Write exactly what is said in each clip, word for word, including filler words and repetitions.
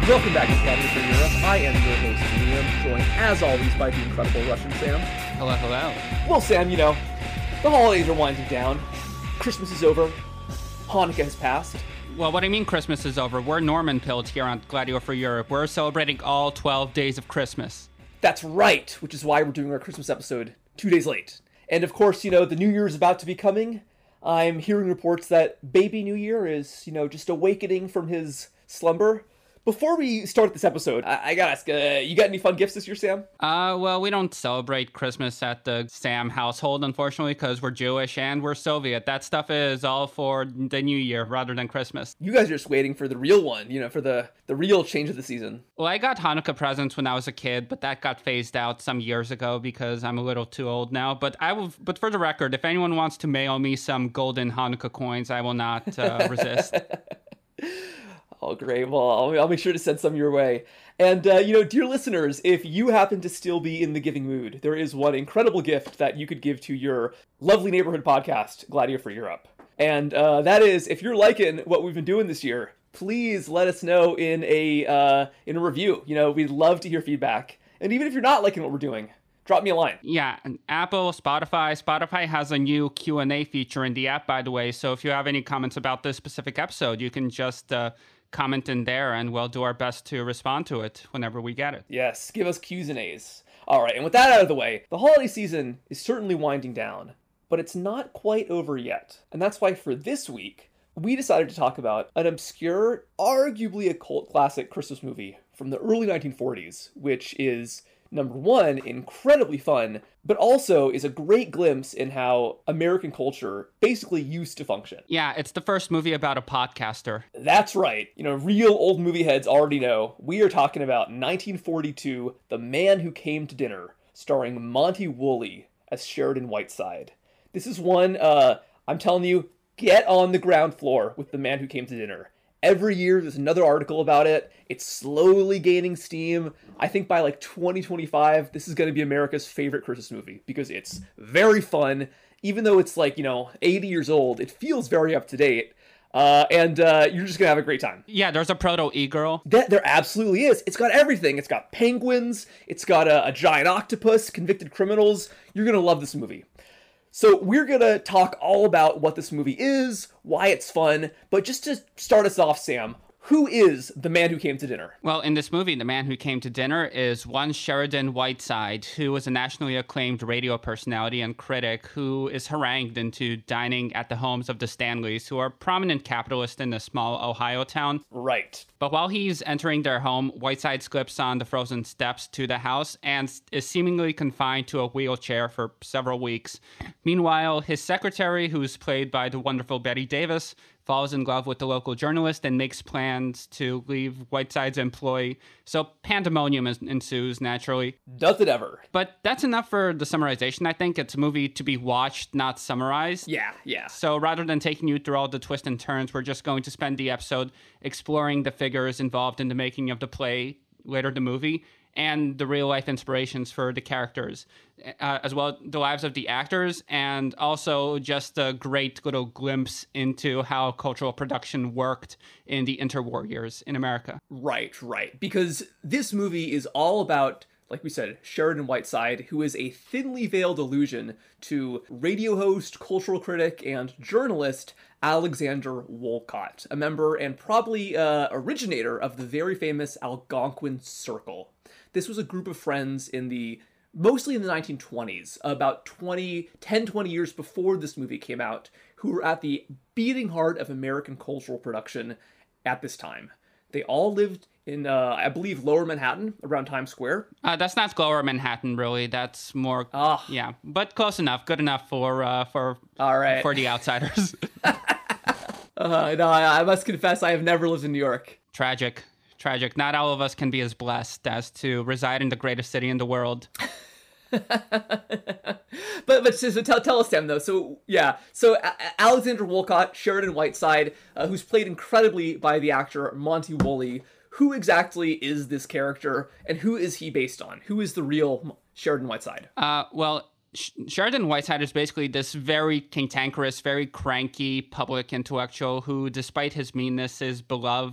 Welcome back to Gladiator for Europe. I am your host, Liam, joined as always by the incredible Russian Sam. Hello, hello. Well, Sam, you know, the holidays are winding down. Christmas is over. Hanukkah has passed. Well, what I mean Christmas is over, we're Norman Pilled here on Gladiator for Europe. We're celebrating all twelve days of Christmas. That's right, which is why we're doing our Christmas episode two days late. And of course, you know, the New Year is about to be coming. I'm hearing reports that baby New Year is, you know, just awakening from his slumber. Before we start this episode, I, I gotta ask, uh, you got any fun gifts this year, Sam? Uh, well, we don't celebrate Christmas at the Sam household, unfortunately, because we're Jewish and we're Soviet. That stuff is all for the New Year rather than Christmas. You guys are just waiting for the real one, you know, for the, the real change of the season. Well, I got Hanukkah presents when I was a kid, but that got phased out some years ago because I'm a little too old now. But I will. But for the record, if anyone wants to mail me some golden Hanukkah coins, I will not uh, resist. Oh, great. Well, I'll, I'll make sure to send some your way. And, uh, you know, dear listeners, if you happen to still be in the giving mood, there is one incredible gift that you could give to your lovely neighborhood podcast, Gladiator for Europe. And uh, that is, if you're liking what we've been doing this year, please let us know in a uh, in a review. You know, we'd love to hear feedback. And even if you're not liking what we're doing, drop me a line. Yeah, and Apple, Spotify. Spotify has a new Q and A feature in the app, by the way. So if you have any comments about this specific episode, you can just uh, comment in there and we'll do our best to respond to it whenever we get it. Yes, give us Q's and A's. All right, and with that out of the way, the holiday season is certainly winding down, but it's not quite over yet. And that's why for this week, we decided to talk about an obscure, arguably a cult classic Christmas movie from the early nineteen forties, which is, number one, incredibly fun, but also is a great glimpse in how American culture basically used to function. Yeah, it's the first movie about a podcaster. That's right. You know, real old movie heads already know. We are talking about nineteen forty-two, The Man Who Came to Dinner, starring Monty Woolley as Sheridan Whiteside. This is one, uh, I'm telling you, get on the ground floor with The Man Who Came to Dinner. Every year, there's another article about it. It's slowly gaining steam. I think by like twenty twenty-five, this is going to be America's favorite Christmas movie because it's very fun. Even though it's like, you know, eighty years old, it feels very up to date. Uh, and uh, you're just going to have a great time. Yeah, there's a proto-e-girl. That, there absolutely is. It's got everything. It's got penguins. It's got a, a giant octopus, convicted criminals. You're going to love this movie. So we're going to talk all about what this movie is, why it's fun, but just to start us off, Sam, who is the man who came to dinner? Well, in this movie, the man who came to dinner is one Sheridan Whiteside, who was a nationally acclaimed radio personality and critic who is harangued into dining at the homes of the Stanleys, who are prominent capitalists in a small Ohio town. Right. But while he's entering their home, Whiteside slips on the frozen steps to the house and is seemingly confined to a wheelchair for several weeks. Meanwhile, his secretary, who's played by the wonderful Bette Davis, falls in love with the local journalist and makes plans to leave Whiteside's employ. So pandemonium ensues, naturally. Does it ever? But that's enough for the summarization, I think. It's a movie to be watched, not summarized. Yeah, yeah. So rather than taking you through all the twists and turns, we're just going to spend the episode exploring the figures involved in the making of the play, later the movie, and the real-life inspirations for the characters, uh, as well as the lives of the actors, and also just a great little glimpse into how cultural production worked in the interwar years in America. Right, right. Because this movie is all about, like we said, Sheridan Whiteside, who is a thinly veiled allusion to radio host, cultural critic, and journalist Alexander Woollcott, a member and probably uh, originator of the very famous Algonquin Circle. This was a group of friends in the, mostly in the nineteen twenties, about twenty, ten, twenty years before this movie came out, who were at the beating heart of American cultural production at this time. They all lived in, uh, I believe, Lower Manhattan, around Times Square. Uh, that's not Lower Manhattan, really. That's more, Ah. yeah, but close enough, good enough for uh, for All right. for the outsiders. uh, no, I, I must confess, I have never lived in New York. Tragic. Tragic. Not all of us can be as blessed as to reside in the greatest city in the world. but but so, so tell tell us, Sam, though. So yeah, so a- Alexander Woollcott, Sheridan Whiteside, uh, who's played incredibly by the actor Monty Woolley. Who exactly is this character, and who is he based on? Who is the real Sheridan Whiteside? Uh, well, Sh- Sheridan Whiteside is basically this very cantankerous, very cranky public intellectual who, despite his meanness, is beloved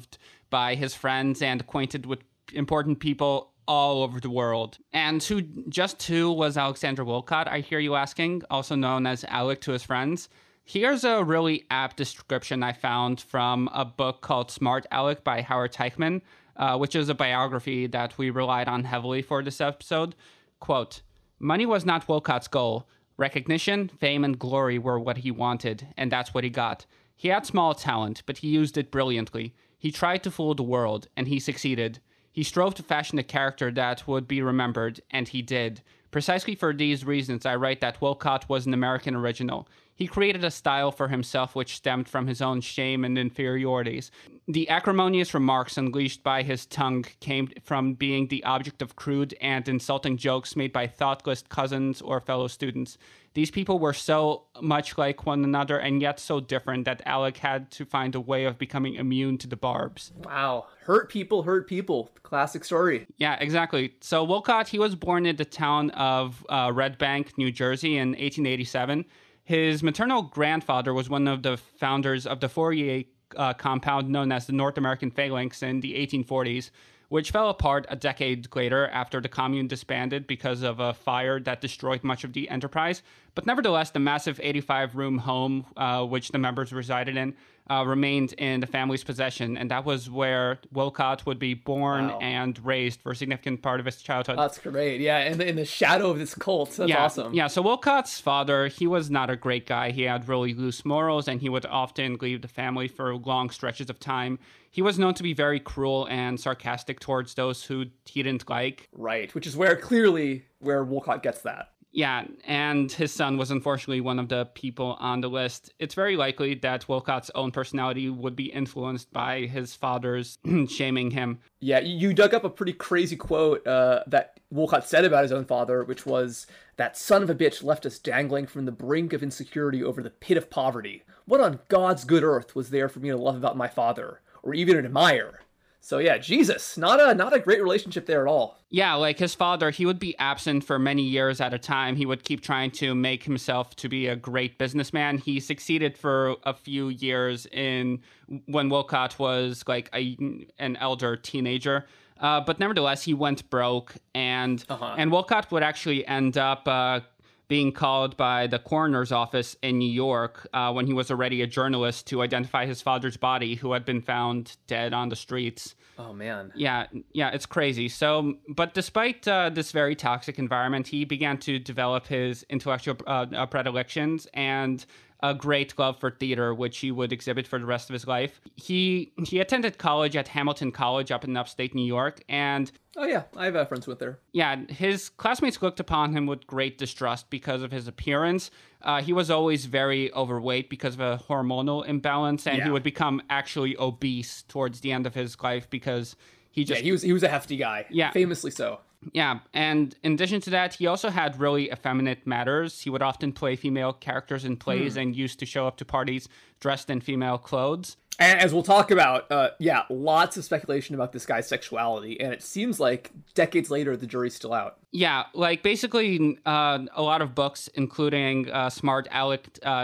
by his friends and acquainted with important people all over the world. And who just who was Alexander Woollcott, I hear you asking, also known as Alec to his friends? Here's a really apt description I found from a book called Smart Alec by Howard Teichman, uh, which is a biography that we relied on heavily for this episode. Quote, "Money was not Woollcott's goal. Recognition, fame, and glory were what he wanted, and that's what he got. He had small talent, but he used it brilliantly. He tried to fool the world, and he succeeded. He strove to fashion a character that would be remembered, and he did. Precisely for these reasons, I write that Woollcott was an American original. He created a style for himself which stemmed from his own shame and inferiorities. The acrimonious remarks unleashed by his tongue came from being the object of crude and insulting jokes made by thoughtless cousins or fellow students. These people were so much like one another and yet so different that Alec had to find a way of becoming immune to the barbs." Wow. Hurt people, hurt people. Classic story. Yeah, exactly. So Woollcott, he was born in the town of uh, Red Bank, New Jersey in eighteen eighty-seven. His maternal grandfather was one of the founders of the Fourier uh, compound known as the North American Phalanx in the eighteen forties, which fell apart a decade later after the commune disbanded because of a fire that destroyed much of the enterprise. But nevertheless, the massive eighty-five room home, uh, which the members resided in, uh, remained in the family's possession. And that was where Woollcott would be born Wow. and raised for a significant part of his childhood. That's great. Yeah, in the, in the shadow of this cult. That's yeah, awesome. Yeah, so Woollcott's father, he was not a great guy. He had really loose morals, and he would often leave the family for long stretches of time. He was known to be very cruel and sarcastic towards those who he didn't like. Right, which is where clearly where Woollcott gets that. Yeah, and his son was unfortunately one of the people on the list. It's very likely that Woollcott's own personality would be influenced by his father's shaming him. Yeah, you dug up a pretty crazy quote uh, that Woollcott said about his own father, which was, "That son of a bitch left us dangling from the brink of insecurity over the pit of poverty. What on God's good earth was there for me to love about my father, or even admire?" So yeah, Jesus, not a not a great relationship there at all. Yeah, like his father, he would be absent for many years at a time. He would keep trying to make himself to be a great businessman. He succeeded for a few years in when Woollcott was like a, an elder teenager. Uh, but nevertheless, he went broke, and Uh-huh. and Woollcott would actually end up uh, being called by the coroner's office in New York uh, when he was already a journalist to identify his father's body, who had been found dead on the streets. Oh man. Yeah, yeah, it's crazy. So, but despite uh, this very toxic environment, he began to develop his intellectual uh, uh, predilections and a great love for theater, which he would exhibit for the rest of his life. He he attended college at Hamilton College up in upstate New York, and Oh yeah, I have uh, friends who went there. yeah, his classmates looked upon him with great distrust because of his appearance. Uh, he was always very overweight because of a hormonal imbalance, and Yeah. he would become actually obese towards the end of his life because he Yeah, just he was he was a hefty guy. Yeah. Famously so. Yeah, and in addition to that, he also had really effeminate manners. He would often play female characters in plays and used to show up to parties dressed in female clothes. And as we'll talk about, uh, yeah, lots of speculation about this guy's sexuality, and it seems like decades later the jury's still out. Yeah, like basically uh, a lot of books, including uh, Smart Alec, uh,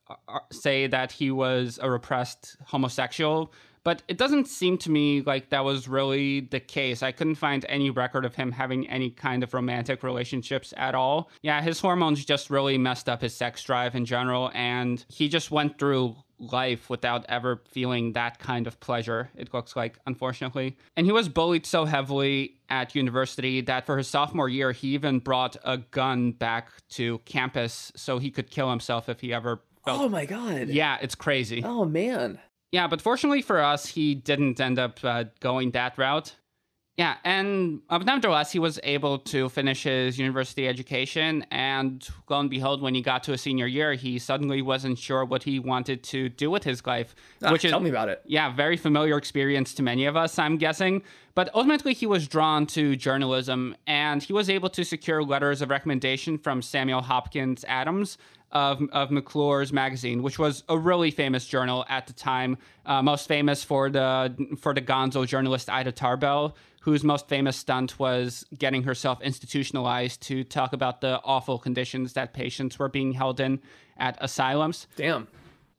say that he was a repressed homosexual. But it doesn't seem to me like that was really the case. I couldn't find any record of him having any kind of romantic relationships at all. Yeah, his hormones just really messed up his sex drive in general, and he just went through life without ever feeling that kind of pleasure, it looks like, unfortunately. And he was bullied so heavily at university that for his sophomore year, he even brought a gun back to campus so he could kill himself if he ever felt... Oh my god. Yeah, it's crazy. Oh man. Yeah, but fortunately for us, he didn't end up uh, going that route. Yeah, and uh, nevertheless, he was able to finish his university education, and lo and behold, when he got to a senior year, he suddenly wasn't sure what he wanted to do with his life. Ah, which is, tell me about it. Yeah, very familiar experience to many of us, I'm guessing. But ultimately, he was drawn to journalism, and he was able to secure letters of recommendation from Samuel Hopkins Adams of, of McClure's Magazine, which was a really famous journal at the time, uh, most famous for the for the gonzo journalist Ida Tarbell, whose most famous stunt was getting herself institutionalized to talk about the awful conditions that patients were being held in at asylums. Damn.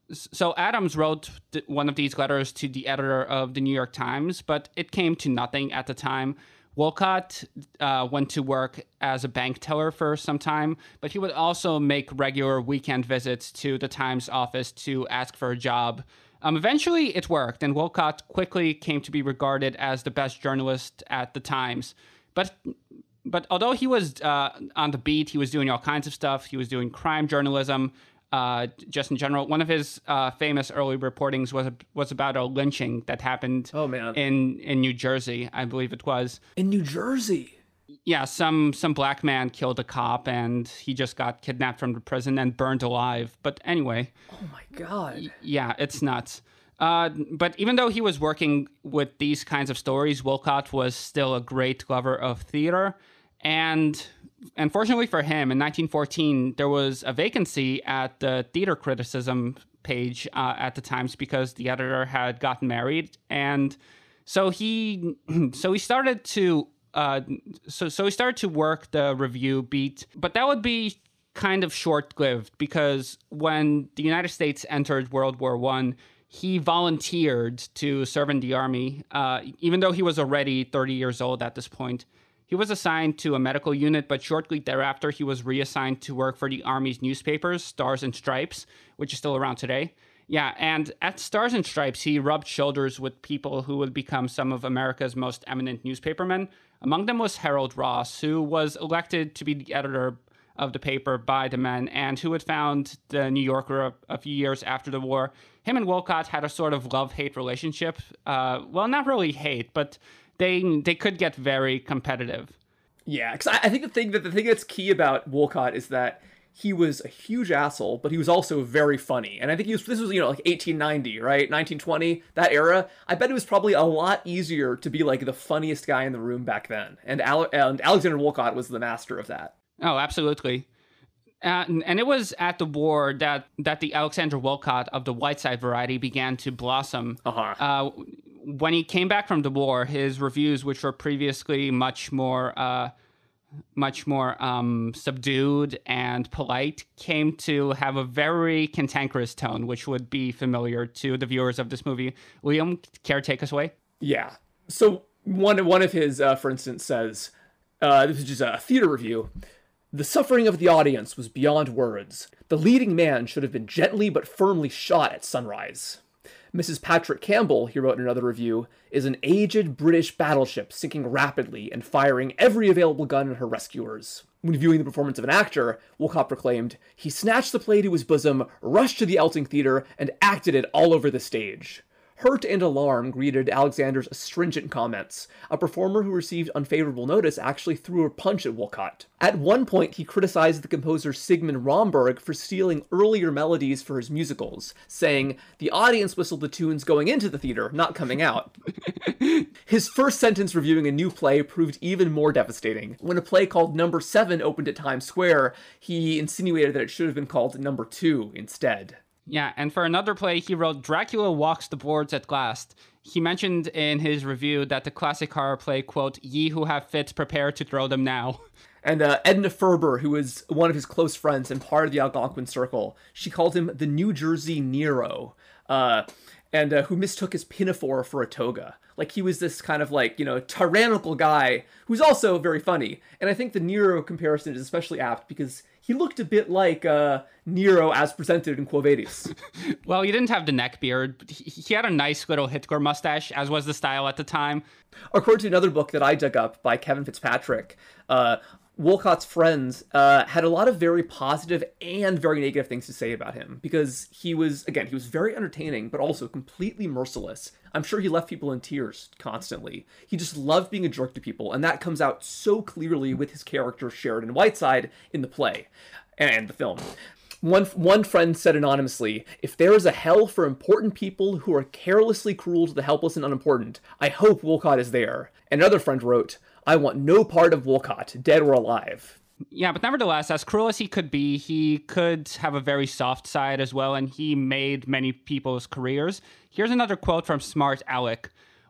So Adams wrote one of these letters to the editor of the New York Times, but it came to nothing at the time. Wolcott uh, went to work as a bank teller for some time, but he would also make regular weekend visits to the Times office to ask for a job. Um, eventually, it worked, and Wolcott quickly came to be regarded as the best journalist at the Times. But but although he was uh, on the beat, he was doing all kinds of stuff. He was doing crime journalism. Uh, just in general, one of his uh, famous early reportings was was about a lynching that happened oh, man. in in New Jersey, I believe it was. In New Jersey? Yeah, some some black man killed a cop, and he just got kidnapped from the prison and burned alive. But anyway. Oh, my God. Y- yeah, it's nuts. Uh, but even though he was working with these kinds of stories, Wolcott was still a great lover of theater. And unfortunately for him, in nineteen fourteen, there was a vacancy at the theater criticism page uh, at the Times because the editor had gotten married, and so he so he started to uh, so so he started to work the review beat, but that would be kind of short-lived because when the United States entered World War One, he volunteered to serve in the army, uh, even though he was already thirty years old at this point. He was assigned to a medical unit, but shortly thereafter, he was reassigned to work for the Army's newspapers, Stars and Stripes, which is still around today. Yeah, and at Stars and Stripes, he rubbed shoulders with people who would become some of America's most eminent newspapermen. Among them was Harold Ross, who was elected to be the editor of the paper by the men and who had found the New Yorker a, a few years after the war. Him and Wolcott had a sort of love-hate relationship. Uh, well, not really hate, but they they could get very competitive. Yeah, because I, I think the thing that the thing that's key about Wolcott is that he was a huge asshole, but he was also very funny. And I think he was this was you know like eighteen ninety, right, nineteen twenty, that era. I bet it was probably a lot easier to be like the funniest guy in the room back then. And Ale- and Alexander Wolcott was the master of that. Oh, absolutely. Uh, and, and it was at the war that that the Alexander Wolcott of the Whiteside variety began to blossom. Uh-huh. Uh, when he came back from the war, his reviews, which were previously much more, uh, much more um, subdued and polite, came to have a very cantankerous tone, which would be familiar to the viewers of this movie. Liam, care to take us away? Yeah. So one one of his, uh, for instance, says, uh, this is just a theater review. The suffering of the audience was beyond words. The leading man should have been gently but firmly shot at sunrise. Missus Patrick Campbell, he wrote in another review, is an aged British battleship sinking rapidly and firing every available gun in her rescuers. When viewing the performance of an actor, Wolcott proclaimed, he snatched the play to his bosom, rushed to the Elting Theatre, and acted it all over the stage. Hurt and alarm greeted Alexander's astringent comments. A performer who received unfavorable notice actually threw a punch at Wolcott. At one point, he criticized the composer Sigmund Romberg for stealing earlier melodies for his musicals, saying, the audience whistled the tunes going into the theater, not coming out. His first sentence reviewing a new play proved even more devastating. When a play called Number Seven opened at Times Square, he insinuated that it should have been called Number Two instead. Yeah, and for another play, he wrote Dracula Walks the Boards at Last. He mentioned in his review that the classic horror play, quote, ye who have fits, prepare to throw them now. And uh, Edna Ferber, who was one of his close friends and part of the Algonquin Circle, she called him the New Jersey Nero, uh, and uh, who mistook his pinafore for a toga. Like, he was this kind of, like, you know, tyrannical guy who's also very funny. And I think the Nero comparison is especially apt because he looked a bit like uh, Nero as presented in Quo Vadis. Well, he didn't have the neck beard, but he, he had a nice little Hitler mustache, as was the style at the time. According to another book that I dug up by Kevin Fitzpatrick, uh, Wolcott's friends uh, had a lot of very positive and very negative things to say about him because he was, again, he was very entertaining, but also completely merciless. I'm sure he left people in tears constantly. He just loved being a jerk to people, and that comes out so clearly with his character Sheridan Whiteside in the play and the film. One one friend said anonymously, if there is a hell for important people who are carelessly cruel to the helpless and unimportant, I hope Wolcott is there. And another friend wrote, I want no part of Wolcott, dead or alive. Yeah, but nevertheless, as cruel as he could be, he could have a very soft side as well, and he made many people's careers. Here's another quote from Smart Alec.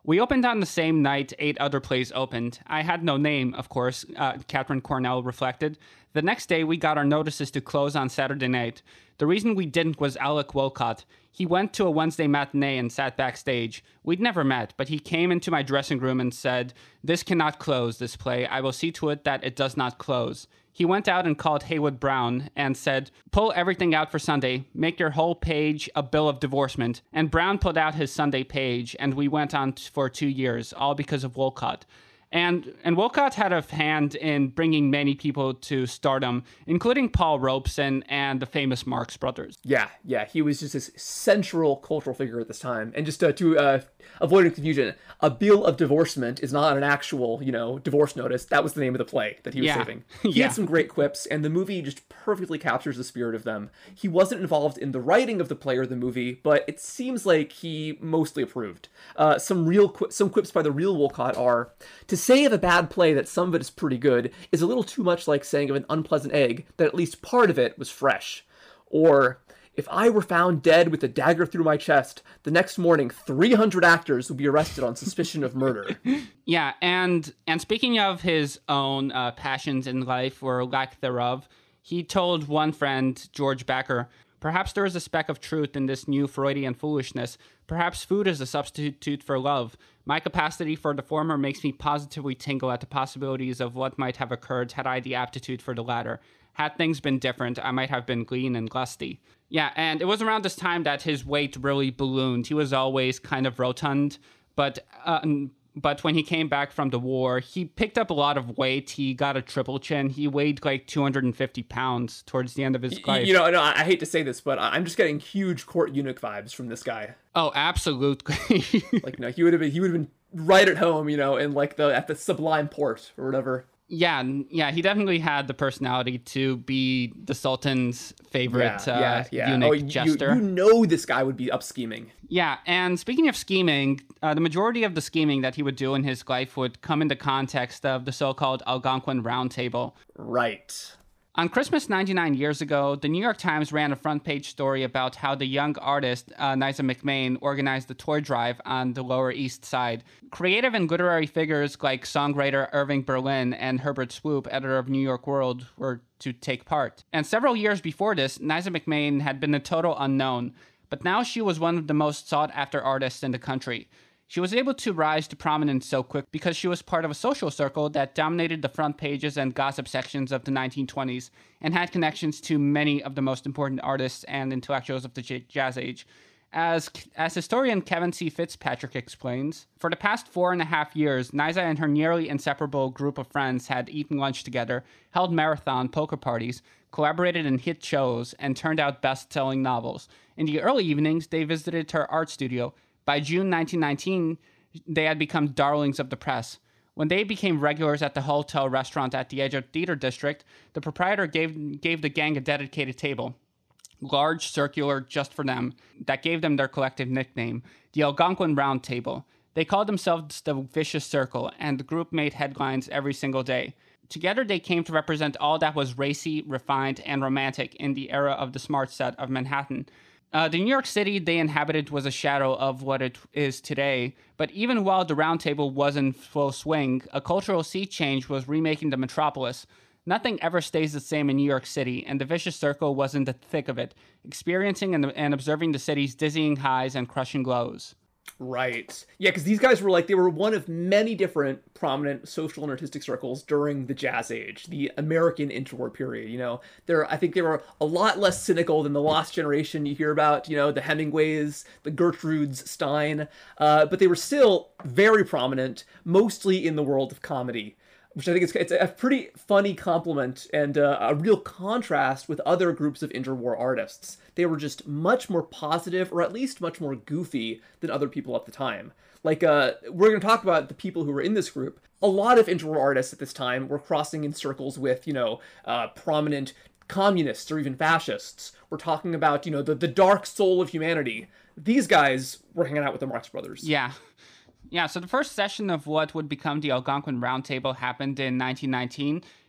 We opened on the same night eight other plays opened. I had no name, of course, uh, Catherine Cornell reflected. The next day, we got our notices to close on Saturday night. The reason we didn't was Alec Wolcott. He went to a Wednesday matinee and sat backstage. We'd never met, but he came into my dressing room and said, "This cannot close, this play. I will see to it that it does not close." He went out and called Haywood Brown and said, "Pull everything out for Sunday. Make your whole page a bill of divorcement." And Brown pulled out his Sunday page, and we went on t- for two years, all because of Wolcott. And and Wolcott had a hand in bringing many people to stardom, including Paul Robeson and the famous Marx Brothers. Yeah, yeah, he was just this central cultural figure at this time. And just uh, to uh, avoid confusion, a bill of divorcement is not an actual, you know, divorce notice. That was the name of the play that he was Yeah. saving. He Yeah. had some great quips, and the movie just perfectly captures the spirit of them. He wasn't involved in the writing of the play or the movie, but it seems like he mostly approved. Uh, some real qu- some quips by the real Wolcott are, "To say of a bad play that some of it is pretty good is a little too much like saying of an unpleasant egg that at least part of it was fresh." Or, "If I were found dead with a dagger through my chest, the next morning three hundred actors would be arrested on suspicion of murder." Yeah, and and speaking of his own uh, passions in life or lack thereof, he told one friend, George Becker, "Perhaps there is a speck of truth in this new Freudian foolishness. Perhaps food is a substitute for love. My capacity for the former makes me positively tingle at the possibilities of what might have occurred had I the aptitude for the latter. Had things been different, I might have been lean and lusty." Yeah, and it was around this time that his weight really ballooned. He was always kind of rotund, but uh, but when he came back from the war, he picked up a lot of weight. He got a triple chin. He weighed like two hundred fifty pounds towards the end of his life. You know, no, I hate to say this, but I'm just getting huge court eunuch vibes from this guy. Oh, absolutely. Like, no, he would have been, he would have been right at home, you know, in like the at the Sublime Port or whatever. Yeah, yeah, he definitely had the personality to be the Sultan's favorite yeah, uh, yeah, yeah. eunuch Oh, you, jester. you know this guy would be up scheming. Yeah, and speaking of scheming, uh, the majority of the scheming that he would do in his life would come in the context of the so-called Algonquin Round Table. Right. On Christmas ninety-nine years ago, the New York Times ran a front-page story about how the young artist, uh, Niza McMain, organized the toy drive on the Lower East Side. Creative and literary figures like songwriter Irving Berlin and Herbert Swoop, editor of New York World, were to take part. And several years before this, Niza McMain had been a total unknown, but now she was one of the most sought-after artists in the country. She was able to rise to prominence so quick because she was part of a social circle that dominated the front pages and gossip sections of the nineteen twenties and had connections to many of the most important artists and intellectuals of the j- jazz age. As, as historian Kevin C. Fitzpatrick explains, for the past four and a half years, Niza and her nearly inseparable group of friends had eaten lunch together, held marathon poker parties, collaborated in hit shows, and turned out best-selling novels. In the early evenings, they visited her art studio. By June nineteen nineteen, they had become darlings of the press. When they became regulars at the hotel restaurant at the edge of Theater District, the proprietor gave gave the gang a dedicated table, large, circular, just for them, that gave them their collective nickname, the Algonquin Round Table. They called themselves the Vicious Circle, and the group made headlines every single day. Together, they came to represent all that was racy, refined, and romantic in the era of the smart set of Manhattan. Uh, the New York City they inhabited was a shadow of what it is today, but even while the Round Table was in full swing, a cultural sea change was remaking the metropolis. Nothing ever stays the same in New York City, and the Vicious Circle was in the thick of it, experiencing and, and observing the city's dizzying highs and crushing lows. Right. Yeah, because these guys were like, they were one of many different prominent social and artistic circles during the Jazz Age, the American interwar period, you know. They're, I think they were a lot less cynical than the Lost Generation you hear about, you know, the Hemingways, the Gertrudes Stein, uh, but they were still very prominent, mostly in the world of comedy, which I think is it's a pretty funny compliment and uh, a real contrast with other groups of interwar artists. They were just much more positive, or at least much more goofy than other people at the time. Like, uh, we're going to talk about the people who were in this group. A lot of interwar artists at this time were crossing in circles with, you know, uh, prominent communists or even fascists. We're talking about, you know, the, the dark soul of humanity. These guys were hanging out with the Marx Brothers. Yeah. Yeah, so the first session of what would become the Algonquin Round Table happened in nineteen nineteen.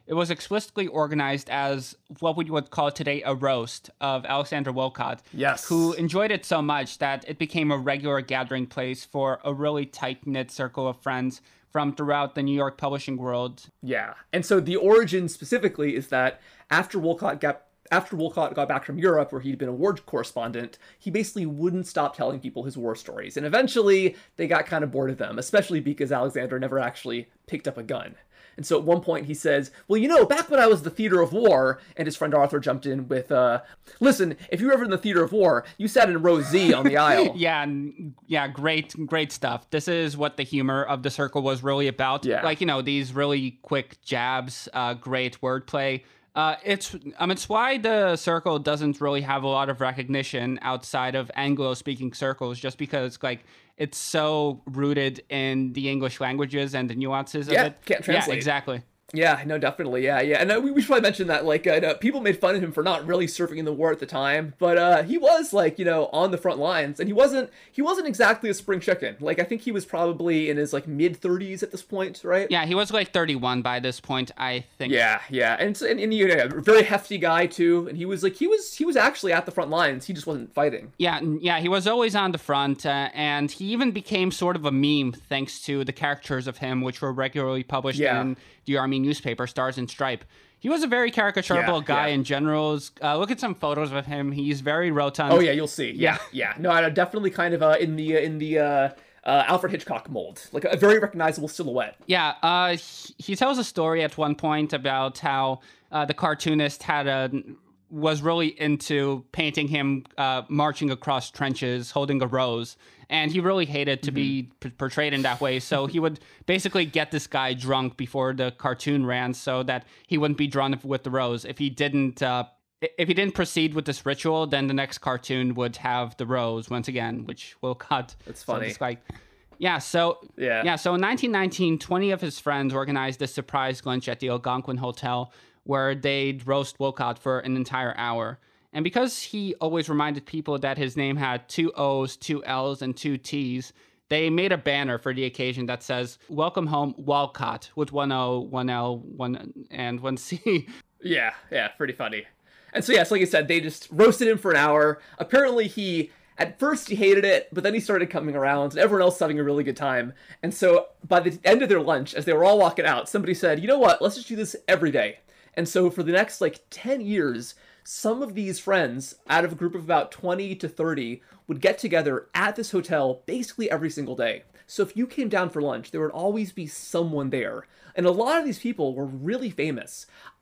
it was explicitly organized as what we would call today a roast of Alexander Woollcott. Yes. Who enjoyed it so much that it became a regular gathering place for a really tight-knit circle of friends from throughout the New York publishing world. Yeah. And so the origin specifically is that after Woollcott got After Woollcott got back from Europe, where he'd been a war correspondent, he basically wouldn't stop telling people his war stories. And eventually, they got kind of bored of them, especially because Alexander never actually picked up a gun. And so at one point he says, well, you know, back when I was the theater of war, and his friend Arthur jumped in with, uh, listen, if you were ever in the theater of war, you sat in row Z on the aisle. yeah, yeah, great, great stuff. This is what the humor of the circle was really about. Yeah. Like, you know, these really quick jabs, uh, great wordplay. Uh, it's um, it's why the circle doesn't really have a lot of recognition outside of Anglo-speaking circles, just because like it's so rooted in the English languages and the nuances yeah, of it. Can't translate. Yeah, exactly. Yeah, no, definitely, yeah, yeah. And uh, we, we should probably mention that, like, uh, no, people made fun of him for not really serving in the war at the time, but uh, he was, like, you know, on the front lines, and he wasn't, he wasn't exactly a spring chicken. Like, I think he was probably in his, like, mid-thirties at this point, right? Yeah, he was, like, thirty-one by this point, I think. Yeah, yeah, and, and, and you know, a very hefty guy, too, and he was, like, he was, he was actually at the front lines, he just wasn't fighting. Yeah, yeah, he was always on the front, uh, and he even became sort of a meme thanks to the caricatures of him, which were regularly published Yeah. in the Army newspaper, Stars and Stripe. He was a very caricaturable Yeah, guy yeah. in general. Uh, look at some photos of him. He's very rotund. Oh, yeah, you'll see. Yeah, yeah. No, I definitely kind of uh, in the, uh, in the, uh, Uh, Alfred Hitchcock mold, like a very recognizable silhouette. Yeah, uh, he, he tells a story at one point about how uh, the cartoonist had a was really into painting him uh, marching across trenches, holding a rose, and he really hated to mm-hmm. be p- portrayed in that way. So he would basically get this guy drunk before the cartoon ran, so that he wouldn't be drawn with the rose. If he didn't. Uh, If he didn't proceed with this ritual, then the next cartoon would have the rose once again, which Woollcott. That's funny. So like, yeah, so yeah. yeah, so in nineteen nineteen, twenty of his friends organized a surprise lunch at the Algonquin Hotel where they'd roast Woollcott for an entire hour. And because he always reminded people that his name had two O's, two L's, and two T's, they made a banner for the occasion that says, "Welcome home, Woollcott," with one O, one L, one and one C. Yeah, yeah, pretty funny. And so, yes, like I said, they just roasted him for an hour. Apparently, he, at first, he hated it, but then he started coming around, and everyone else was having a really good time. And so, by the end of their lunch, as they were all walking out, somebody said, you know what, let's just do this every day. And so, for the next, like, ten years, some of these friends, out of a group of about twenty to thirty, would get together at this hotel basically every single day. So if you came down for lunch, there would always be someone there. And a lot of these people were really famous.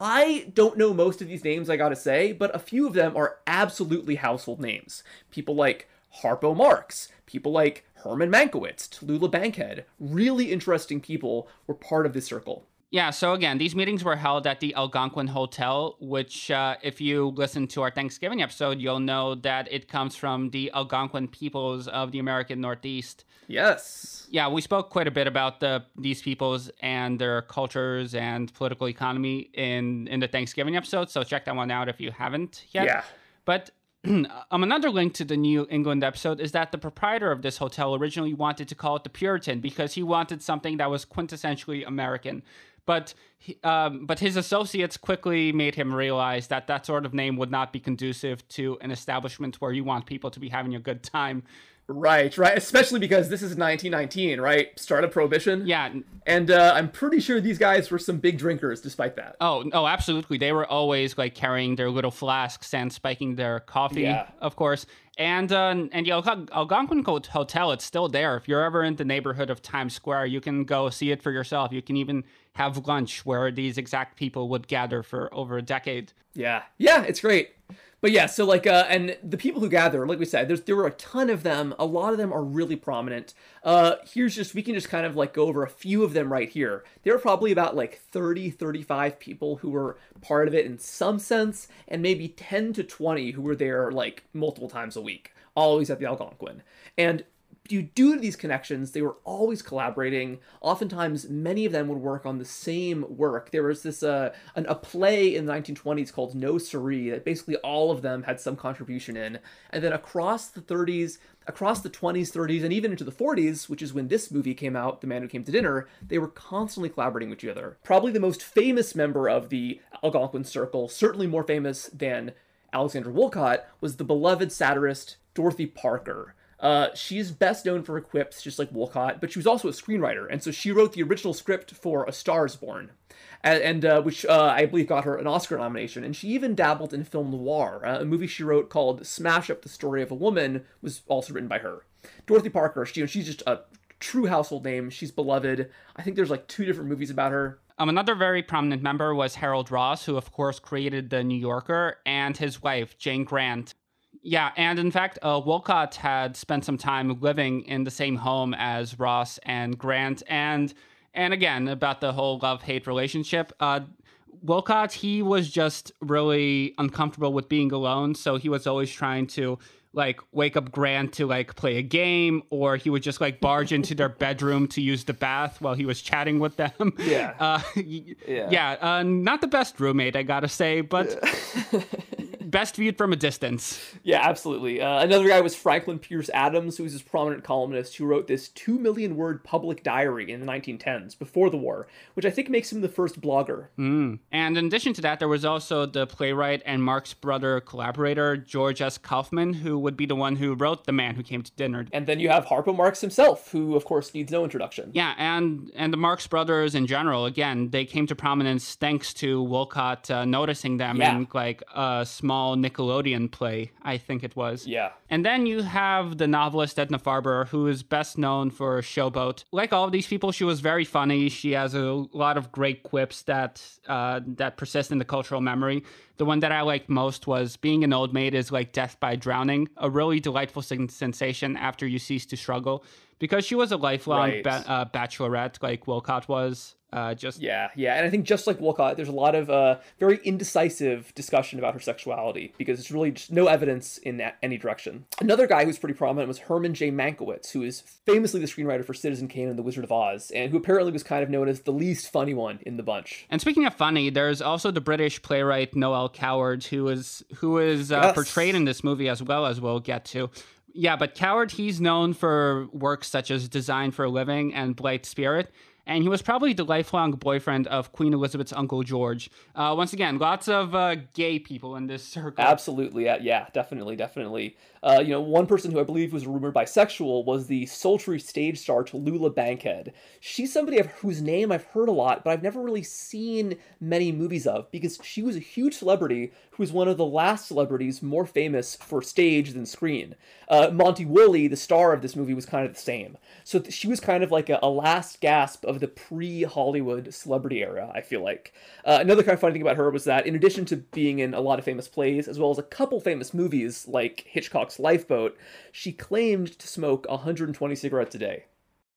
I don't know most of these names, I gotta say, but a few of them are absolutely household names. People like Harpo Marx, people like Herman Mankiewicz, Tallulah Bankhead. Really interesting people were part of this circle. Yeah, so again, these meetings were held at the Algonquin Hotel, which, uh, if you listen to our Thanksgiving episode, you'll know that it comes from the Algonquin peoples of the American Northeast. Yes. Yeah, we spoke quite a bit about the these peoples and their cultures and political economy in, in the Thanksgiving episode, so check that one out if you haven't yet. Yeah. But um, another link to the New England episode is that the proprietor of this hotel originally wanted to call it the Puritan because he wanted something that was quintessentially American. But um, but his associates quickly made him realize that that sort of name would not be conducive to an establishment where you want people to be having a good time. Right, right. Especially because this is nineteen nineteen, right? Start of Prohibition. Yeah. And uh, I'm pretty sure these guys were some big drinkers despite that. Oh, oh, absolutely. They were always like carrying their little flasks and spiking their coffee, yeah. of course. And uh, and the Algon- Algonquin Hotel, it's still there. If you're ever in the neighborhood of Times Square, you can go see it for yourself. You can even have lunch where these exact people would gather for over a decade. Yeah. Yeah, it's great. But yeah, so like, uh, and the people who gather, like we said, there's there were a ton of them. A lot of them are really prominent. Uh, here's just, we can just kind of like go over a few of them right here. There are probably about like thirty, thirty-five people who were part of it in some sense, and maybe ten to twenty who were there like multiple times a week, always at the Algonquin. And due to these connections, they were always collaborating. Oftentimes, many of them would work on the same work. There was this uh, an, a play in the nineteen twenties called No Siree that basically all of them had some contribution in. And then across the thirties, across the twenties, thirties, and even into the forties, which is when this movie came out, The Man Who Came to Dinner, they were constantly collaborating with each other. Probably the most famous member of the Algonquin Circle, certainly more famous than Alexander Woollcott, was the beloved satirist Dorothy Parker. Uh, she's best known for her quips, just like Woollcott, but she was also a screenwriter, and so she wrote the original script for A Star Is Born, and, and uh, which uh, I believe got her an Oscar nomination, and she even dabbled in film noir. Uh, a movie she wrote called Smash Up the Story of a Woman was also written by her. Dorothy Parker, she, she's just a true household name. She's beloved. I think there's like two different movies about her. Um, another very prominent member was Harold Ross, who of course created The New Yorker, and his wife, Jane Grant. Yeah, and in fact, uh, Woollcott had spent some time living in the same home as Ross and Grant, and and again, about the whole love-hate relationship. Uh, Woollcott, he was just really uncomfortable with being alone, so he was always trying to, like, wake up Grant to, like, play a game, or he would just, like, barge into their bedroom to use the bath while he was chatting with them. Yeah. Uh, yeah. Yeah, uh, not the best roommate, I gotta say, but... Yeah. Best viewed from a distance. Yeah, absolutely. Uh, another guy was Franklin Pierce Adams, who was this prominent columnist who wrote this two million word public diary in the nineteen tens, before the war, which I think makes him the first blogger. Mm. And in addition to that, there was also the playwright and Marx brother collaborator, George S. Kaufman, who would be the one who wrote The Man Who Came to Dinner. And then you have Harpo Marx himself, who, of course, needs no introduction. Yeah, and, and the Marx brothers in general, again, they came to prominence thanks to Woollcott uh, noticing them yeah. in, like, a small Nickelodeon play, I think it was. Yeah. And then you have the novelist Edna Farber, who is best known for Showboat. Like all of these people, she was very funny. She has a lot of great quips that uh, that persist in the cultural memory. The one that I liked most was being an old maid is like death by drowning, a really delightful sen- sensation after you cease to struggle. Because she was a lifelong right. ba- uh, bachelorette, like Woollcott was. Uh, just yeah, yeah, and I think just like Woollcott, there's a lot of uh, very indecisive discussion about her sexuality because there's really just no evidence in that, any direction. Another guy who's pretty prominent was Herman J. Mankiewicz, who is famously the screenwriter for Citizen Kane and The Wizard of Oz, and who apparently was kind of known as the least funny one in the bunch. And speaking of funny, there's also the British playwright Noel Coward, who is who is uh, yes. portrayed in this movie as well, as we'll get to. Yeah, but Coward, he's known for works such as Design for a Living and Blight Spirit. And he was probably the lifelong boyfriend of Queen Elizabeth's Uncle George. Uh, once again, lots of uh, gay people in this circle. Absolutely, yeah, yeah definitely, definitely. Uh, you know, one person who I believe was rumored bisexual was the sultry stage star Tallulah Bankhead. She's somebody I've, whose name I've heard a lot, but I've never really seen many movies of, because she was a huge celebrity who was one of the last celebrities more famous for stage than screen. Uh, Monty Woolley, the star of this movie, was kind of the same. So th- she was kind of like a, a last gasp of the pre-Hollywood celebrity era, I feel like. Uh, another kind of funny thing about her was that in addition to being in a lot of famous plays, as well as a couple famous movies like Hitchcock's Lifeboat, she claimed to smoke one hundred twenty cigarettes a day.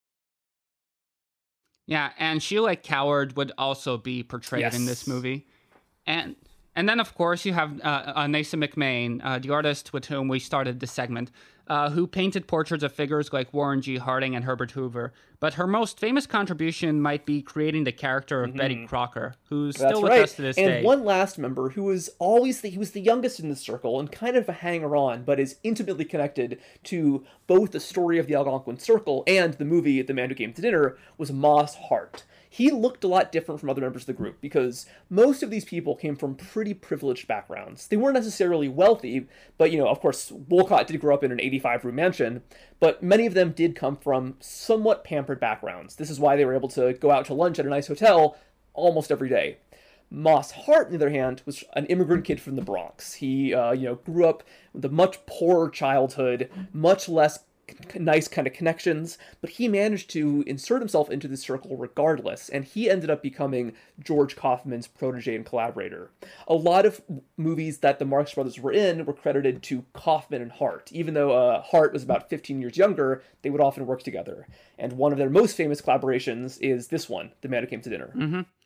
Yeah, and she, like Coward, would also be portrayed yes. in this movie. And and then, of course, you have uh, Anessa McMain, uh, the artist with whom we started this segment, uh, who painted portraits of figures like Warren G. Harding and Herbert Hoover. But her most famous contribution might be creating the character of mm-hmm. Betty Crocker, who's That's still with right. us to this and day. And one last member who was always the, he was the youngest in the circle and kind of a hanger-on, but is intimately connected to both the story of the Algonquin Circle and the movie The Man Who Came to Dinner, was Moss Hart. He looked a lot different from other members of the group because most of these people came from pretty privileged backgrounds. They weren't necessarily wealthy, but, you know, of course, Woollcott did grow up in an eighty-five room mansion, but many of them did come from somewhat pampered backgrounds. This is why they were able to go out to lunch at a nice hotel almost every day. Moss Hart, on the other hand, was an immigrant kid from the Bronx. He, uh, you know, grew up with a much poorer childhood, much less nice kind of connections, but he managed to insert himself into this circle regardless, and he ended up becoming George Kaufman's protege and collaborator. A lot of movies that the Marx Brothers were in were credited to Kaufman and Hart. Even though uh, Hart was about fifteen years younger, they would often work together. And one of their most famous collaborations is this one, The Man Who Came to Dinner. Mm-hmm.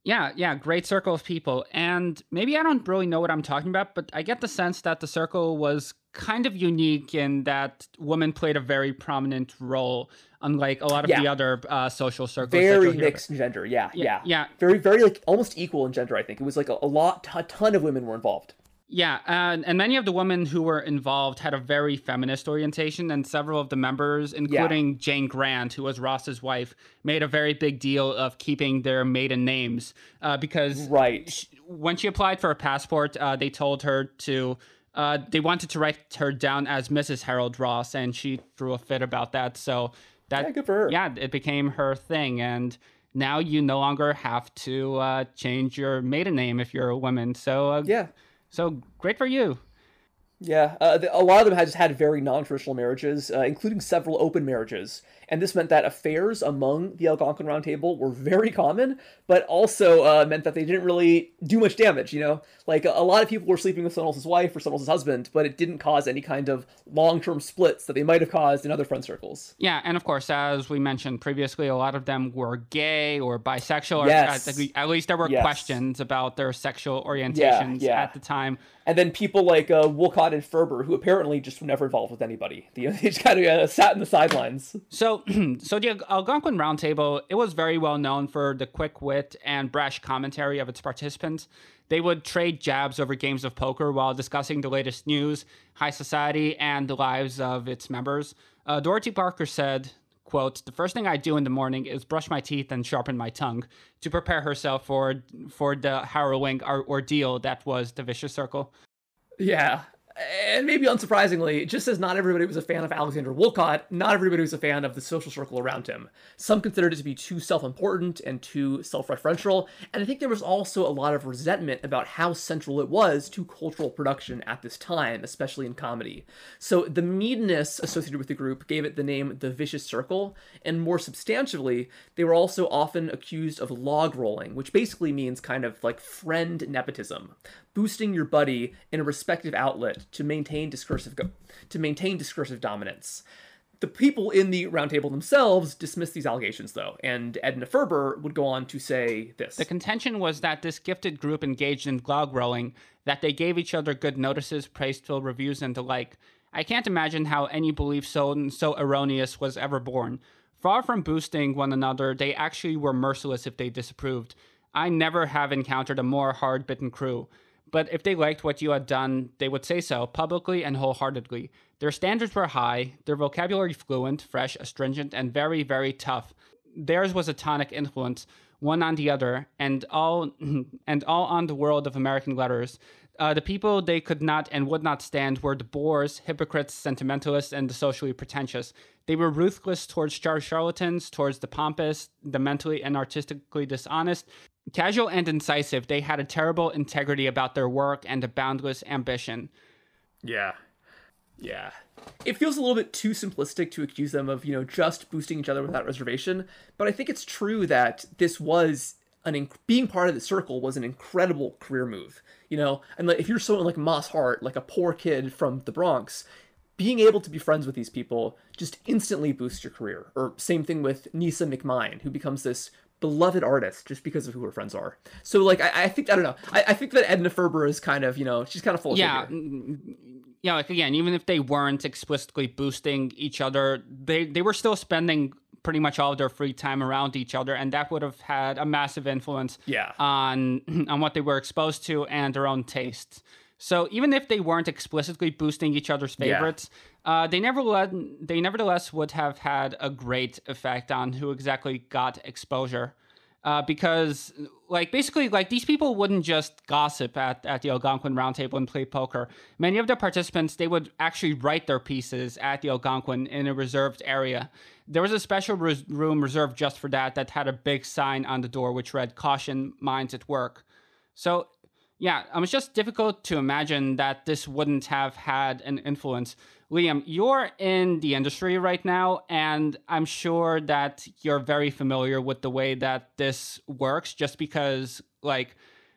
Yeah, yeah, great circle of people. And maybe I don't really know what I'm talking about, but I get the sense that the circle was kind of unique in that women played a very prominent role, unlike a lot of Yeah, the other uh, social circles that you'll very hear about. mixed in gender. Yeah, Yeah, yeah, yeah, very, very like almost equal in gender. I think it was like a, a lot, a ton of women were involved. yeah. And, and many of the women who were involved had a very feminist orientation, and several of the members, Yeah, including Jane Grant, who was Ross's wife, made a very big deal of keeping their maiden names uh, because right. she, when she applied for a passport, uh, they told her to. Uh, they wanted to write her down as Missus Harold Ross, and she threw a fit about that. So Yeah, that, good for her. yeah, it became her thing. And now you no longer have to uh, change your maiden name if you're a woman. So, uh, Yeah, so great for you. yeah. Uh, the, a lot of them had just had very non-traditional marriages, uh, including several open marriages, and this meant that affairs among the Algonquin Round Table were very common, but also uh, meant that they didn't really do much damage. You know, like a, a lot of people were sleeping with someone else's wife or someone else's husband, but it didn't cause any kind of long-term splits that they might have caused in other friend circles. Yeah, and of course, as we mentioned previously, a lot of them were gay or bisexual. Or Yes. at, at least there were Yes. questions about their sexual Yeah, orientations yeah. at the time. And then people like uh, Wolcott and Ferber, who apparently just were never involved with anybody. They just kind of uh, sat in the sidelines. So, so the Algonquin Roundtable, it was very well known for the quick wit and brash commentary of its participants. They would trade jabs over games of poker while discussing the latest news, high society, and the lives of its members. Uh, Dorothy Parker said, quote, "The first thing I do in the morning is brush my teeth and sharpen my tongue to prepare herself for for the harrowing or- ordeal that was the vicious circle." Yeah. And maybe unsurprisingly, just as not everybody was a fan of Alexander Wolcott, not everybody was a fan of the social circle around him. Some considered it to be too self-important and too self-referential, and I think there was also a lot of resentment about how central it was to cultural production at this time, especially in comedy. So the meanness associated with the group gave it the name The Vicious Circle, and more substantially, they were also often accused of log rolling, which basically means kind of like friend nepotism, boosting your buddy in a respective outlet to maintain discursive go- to maintain discursive dominance. The people in the roundtable themselves dismissed these allegations, though, and Edna Ferber would go on to say this. The contention was that this gifted group engaged in log rolling, that they gave each other good notices, praiseful reviews, and the like. I can't imagine how any belief so so erroneous was ever born. Far from boosting one another, they actually were merciless if they disapproved. I never have encountered a more hard-bitten crew. But if they liked what you had done, they would say so, publicly and wholeheartedly. Their standards were high, their vocabulary fluent, fresh, astringent, and very, very tough. Theirs was a tonic influence, one on the other, and all and all on the world of American letters. Uh, the people they could not and would not stand were the bores, hypocrites, sentimentalists, and the socially pretentious. They were ruthless towards char- charlatans, towards the pompous, the mentally and artistically dishonest. Casual and incisive, they had a terrible integrity about their work and a boundless ambition. Yeah. Yeah. It feels a little bit too simplistic to accuse them of, you know, just boosting each other without reservation, but I think it's true that this was an inc- being part of the circle was an incredible career move. You know, and like, if you're someone like Moss Hart, like a poor kid from the Bronx, being able to be friends with these people just instantly boosts your career. Or same thing with Nisa McMine, who becomes this beloved artist just because of who her friends are. So like I, I think I don't know. I, I think that Edna Ferber is kind of, you know, she's kind of full of Yeah. shit here. Yeah, like again, even if they weren't explicitly boosting each other, they, they were still spending pretty much all of their free time around each other, and that would have had a massive influence Yeah. on on what they were exposed to and their own tastes. So even if they weren't explicitly boosting each other's favorites, yeah. uh, they never led, they nevertheless would have had a great effect on who exactly got exposure. Uh, because, like, basically, like, these people wouldn't just gossip at, at the Algonquin Roundtable and play poker. Many of the participants, they would actually write their pieces at the Algonquin in a reserved area. There was a special res- room reserved just for that that had a big sign on the door which read, "Caution, minds at work." So, yeah, um, it's just difficult to imagine that this wouldn't have had an influence. Liam, you're in the industry right now, and I'm sure that you're very familiar with the way that this works, just because, like,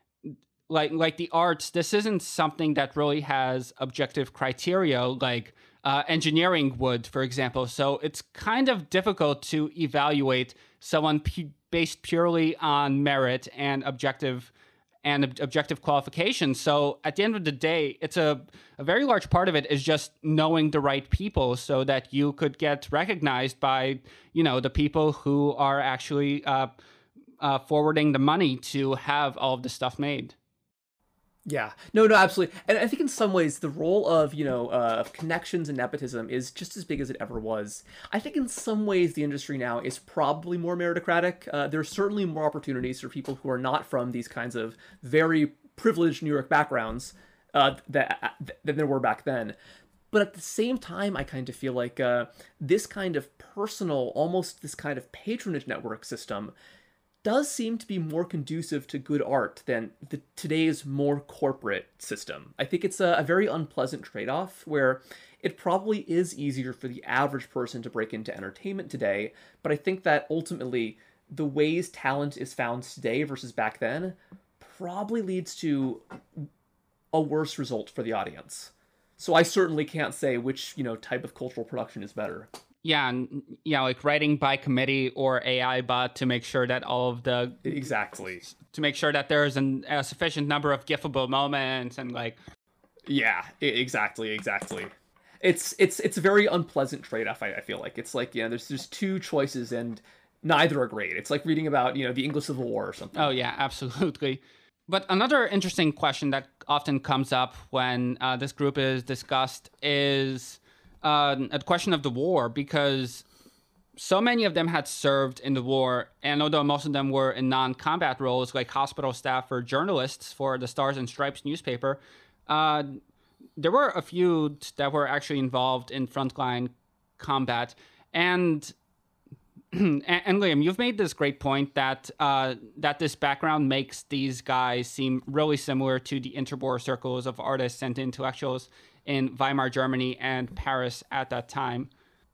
like, like the arts, this isn't something that really has objective criteria, like uh, engineering would, for example. So it's kind of difficult to evaluate someone p- based purely on merit and objective and ob- objective qualifications. So at the end of the day, it's a, a very large part of it is just knowing the right people so that you could get recognized by, you know, the people who are actually uh, uh, forwarding the money to have all of the stuff made. Yeah, no, no, absolutely. And I think in some ways the role of, you know, uh, of connections and nepotism is just as big as it ever was. I think in some ways the industry now is probably more meritocratic. Uh, there's certainly more opportunities for people who are not from these kinds of very privileged New York backgrounds uh, that, than there were back then. But at the same time, I kind of feel like uh, this kind of personal, almost this kind of patronage network system does seem to be more conducive to good art than the today's more corporate system. I think it's a, a very unpleasant trade-off where it probably is easier for the average person to break into entertainment today, but I think that ultimately the ways talent is found today versus back then probably leads to a worse result for the audience. So I certainly can't say which, you know, type of cultural production is better. Yeah, and yeah, like writing by committee or A I bot to make sure that all of the exactly to make sure that there's an, a sufficient number of gifable moments and like yeah, exactly, exactly. It's it's it's a very unpleasant trade-off. I, I feel like it's like, yeah, there's there's two choices and neither are great. It's like reading about, you know, the English Civil War or something. Oh yeah, absolutely. But another interesting question that often comes up when uh, this group is discussed is uh, a question of the war, because so many of them had served in the war, and although most of them were in non-combat roles, like hospital staff or journalists for the Stars and Stripes newspaper, uh, there were a few that were actually involved in frontline combat. And and, and Liam, you've made this great point that uh, that this background makes these guys seem really similar to the interwar circles of artists and intellectuals in Weimar Germany and Paris at that time.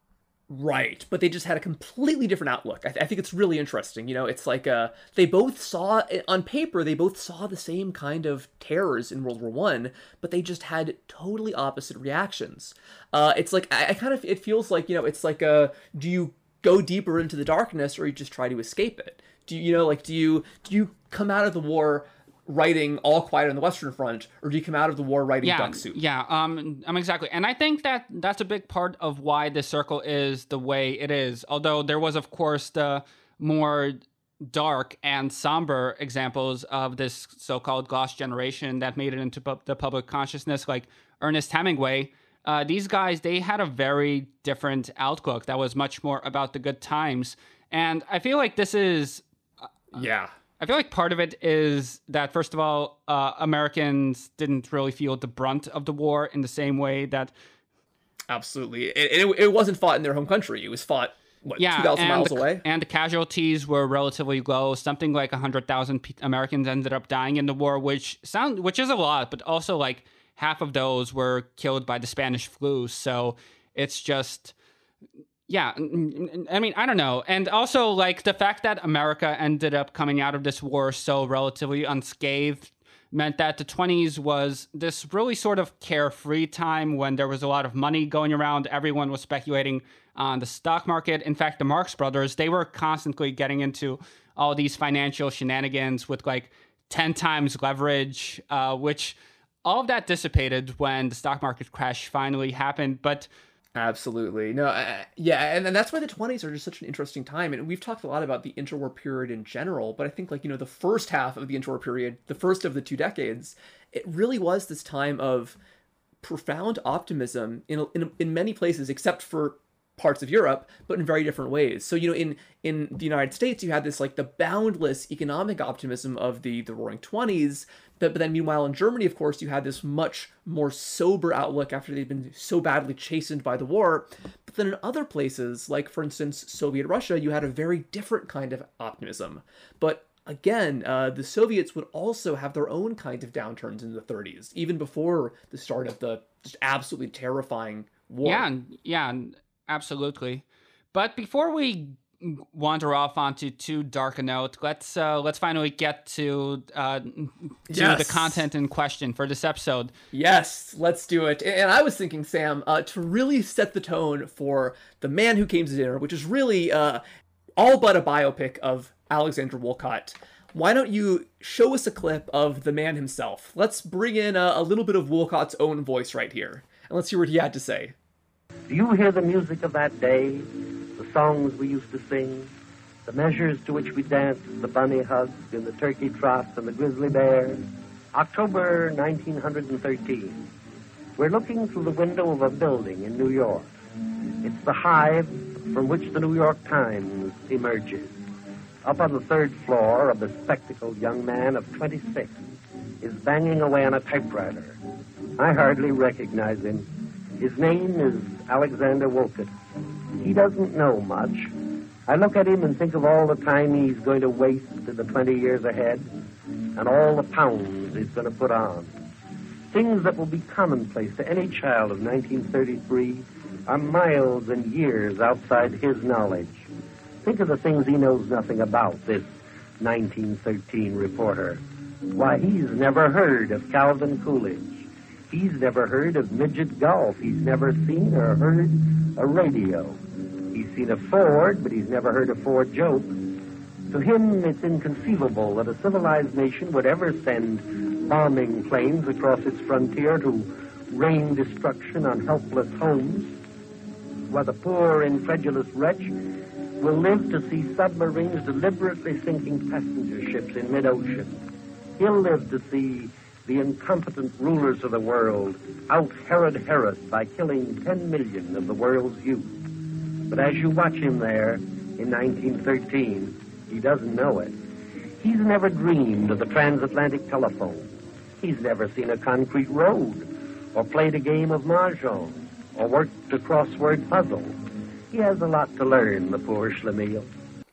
Right, but they just had a completely different outlook. I, th- I think it's really interesting. You know, it's like uh, they both saw, on paper, they both saw the same kind of terrors in World War One, but they just had totally opposite reactions. Uh, it's like, I, I kind of, it feels like, you know, it's like, uh, do you go deeper into the darkness or you just try to escape it? Do you, you know, like, do you, do you come out of the war writing All Quiet on the Western Front, or do you come out of the war writing yeah, Duck Soup? Yeah, um, um, exactly. And I think that that's a big part of why this circle is the way it is. Although there was, of course, the more dark and somber examples of this so-called Lost Generation that made it into pu- the public consciousness, like Ernest Hemingway. Uh, these guys, they had a very different outlook that was much more about the good times. And I feel like this is... Uh, yeah. I feel like part of it is that, first of all, uh, Americans didn't really feel the brunt of the war in the same way that... Absolutely. It, it, it wasn't fought in their home country. It was fought, what, yeah, two thousand miles the, away? And the casualties were relatively low. Something like one hundred thousand P- Americans ended up dying in the war, which sound which is a lot, but also like half of those were killed by the Spanish flu. So it's just... Yeah, I mean, I don't know. And also, like, the fact that America ended up coming out of this war so relatively unscathed meant that the twenties was this really sort of carefree time when there was a lot of money going around. Everyone was speculating on the stock market. In fact, the Marx Brothers, they were constantly getting into all these financial shenanigans with, like, ten times leverage, uh, which all of that dissipated when the stock market crash finally happened. But... Absolutely. No, uh, yeah, and, and that's why the twenties are just such an interesting time. And we've talked a lot about the interwar period in general, but I think, like, you know, the first half of the interwar period, the first of the two decades, it really was this time of profound optimism in in, in many places, except for parts of Europe, but in very different ways. So, you know, in in the United States, you had this, like, the boundless economic optimism of the the Roaring Twenties, but, but then meanwhile in Germany, of course, you had this much more sober outlook after they'd been so badly chastened by the war. But then in other places, like, for instance, Soviet Russia, you had a very different kind of optimism. But again, uh, the Soviets would also have their own kind of downturns in the thirties, even before the start of the just absolutely terrifying war. Yeah, yeah. Absolutely. But before we wander off onto too dark a note, let's uh, let's finally get to uh, to yes. the content in question for this episode. Yes, let's do it. And I was thinking, Sam, uh, to really set the tone for The Man Who Came to Dinner, which is really uh, all but a biopic of Alexander Woollcott. Why don't you show us a clip of the man himself? Let's bring in a, a little bit of Woollcott's own voice right here, and let's hear what he had to say. Do you hear the music of that day, the songs we used to sing, the measures to which we danced, the bunny hugs and the turkey trots and the grizzly bear? October nineteen thirteen. We're looking through the window of a building in New York. It's the hive from which the New York Times emerges. Up on the third floor, a bespectacled young man of twenty-six is banging away on a typewriter. I hardly recognize him. His name is Alexander Woollcott. He doesn't know much. I look at him and think of all the time he's going to waste in the twenty years ahead, and all the pounds he's going to put on. Things that will be commonplace to any child of nineteen thirty-three are miles and years outside his knowledge. Think of the things he knows nothing about, this nineteen thirteen reporter. Why, he's never heard of Calvin Coolidge. He's never heard of midget golf. He's never seen or heard a radio. He's seen a Ford, but he's never heard a Ford joke. To him, it's inconceivable that a civilized nation would ever send bombing planes across its frontier to rain destruction on helpless homes, while the poor, incredulous wretch will live to see submarines deliberately sinking passenger ships in mid-ocean. He'll live to see the incompetent rulers of the world out-Herod Herod by killing ten million of the world's youth. But as you watch him there in nineteen thirteen, he doesn't know it. He's never dreamed of the transatlantic telephone. He's never seen a concrete road, or played a game of mahjong, or worked a crossword puzzle. He has a lot to learn, the poor schlemiel.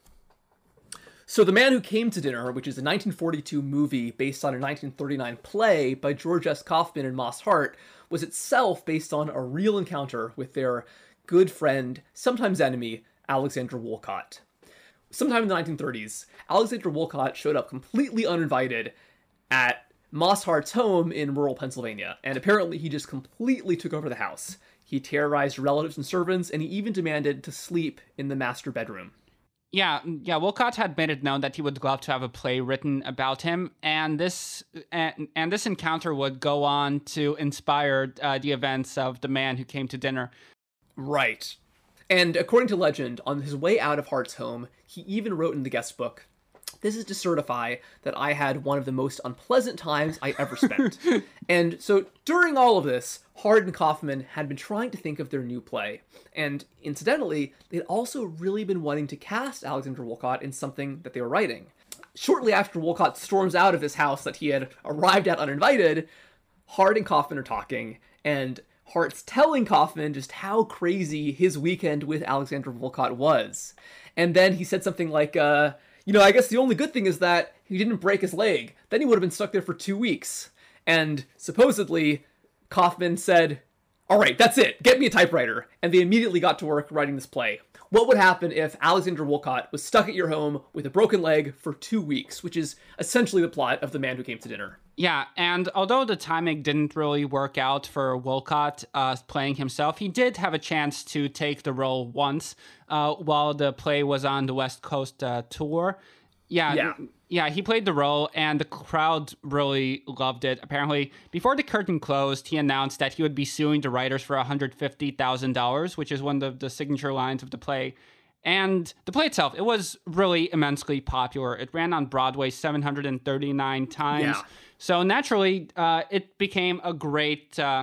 So The Man Who Came to Dinner, which is a nineteen forty-two movie based on a nineteen thirty-nine play by George S. Kaufman and Moss Hart, was itself based on a real encounter with their good friend, sometimes enemy, Alexander Woollcott. Sometime in the nineteen thirties, Alexander Woollcott showed up completely uninvited at Moss Hart's home in rural Pennsylvania, and apparently he just completely took over the house. He terrorized relatives and servants, and he even demanded to sleep in the master bedroom. Yeah, yeah. Woollcott had made it known that he would love to have a play written about him, and this and, and this encounter would go on to inspire uh, the events of The Man Who Came to Dinner. Right. And according to legend, on his way out of Hart's home, he even wrote in the guest book, "This is to certify that I had one of the most unpleasant times I ever spent." And so during all of this, Hart and Kaufman had been trying to think of their new play. And incidentally, they'd also really been wanting to cast Alexander Woollcott in something that they were writing. Shortly after Woollcott storms out of his house that he had arrived at uninvited, Hart and Kaufman are talking, and Hart's telling Kaufman just how crazy his weekend with Alexander Woollcott was. And then he said something like, uh, you know, I guess the only good thing is that he didn't break his leg. Then he would have been stuck there for two weeks. And supposedly, Kaufman said, "All right, that's it. Get me a typewriter." And they immediately got to work writing this play. What would happen if Alexander Woollcott was stuck at your home with a broken leg for two weeks, which is essentially the plot of The Man Who Came to Dinner. Yeah, and although the timing didn't really work out for Woollcott uh, playing himself, he did have a chance to take the role once uh, while the play was on the West Coast uh, tour. Yeah, yeah, yeah, he played the role, and the crowd really loved it. Apparently, before the curtain closed, he announced that he would be suing the writers for one hundred fifty thousand dollars, which is one of the signature lines of the play. And the play itself, it was really immensely popular. It ran on Broadway seven hundred thirty-nine times. Yeah. So naturally, uh, it became a great... Uh,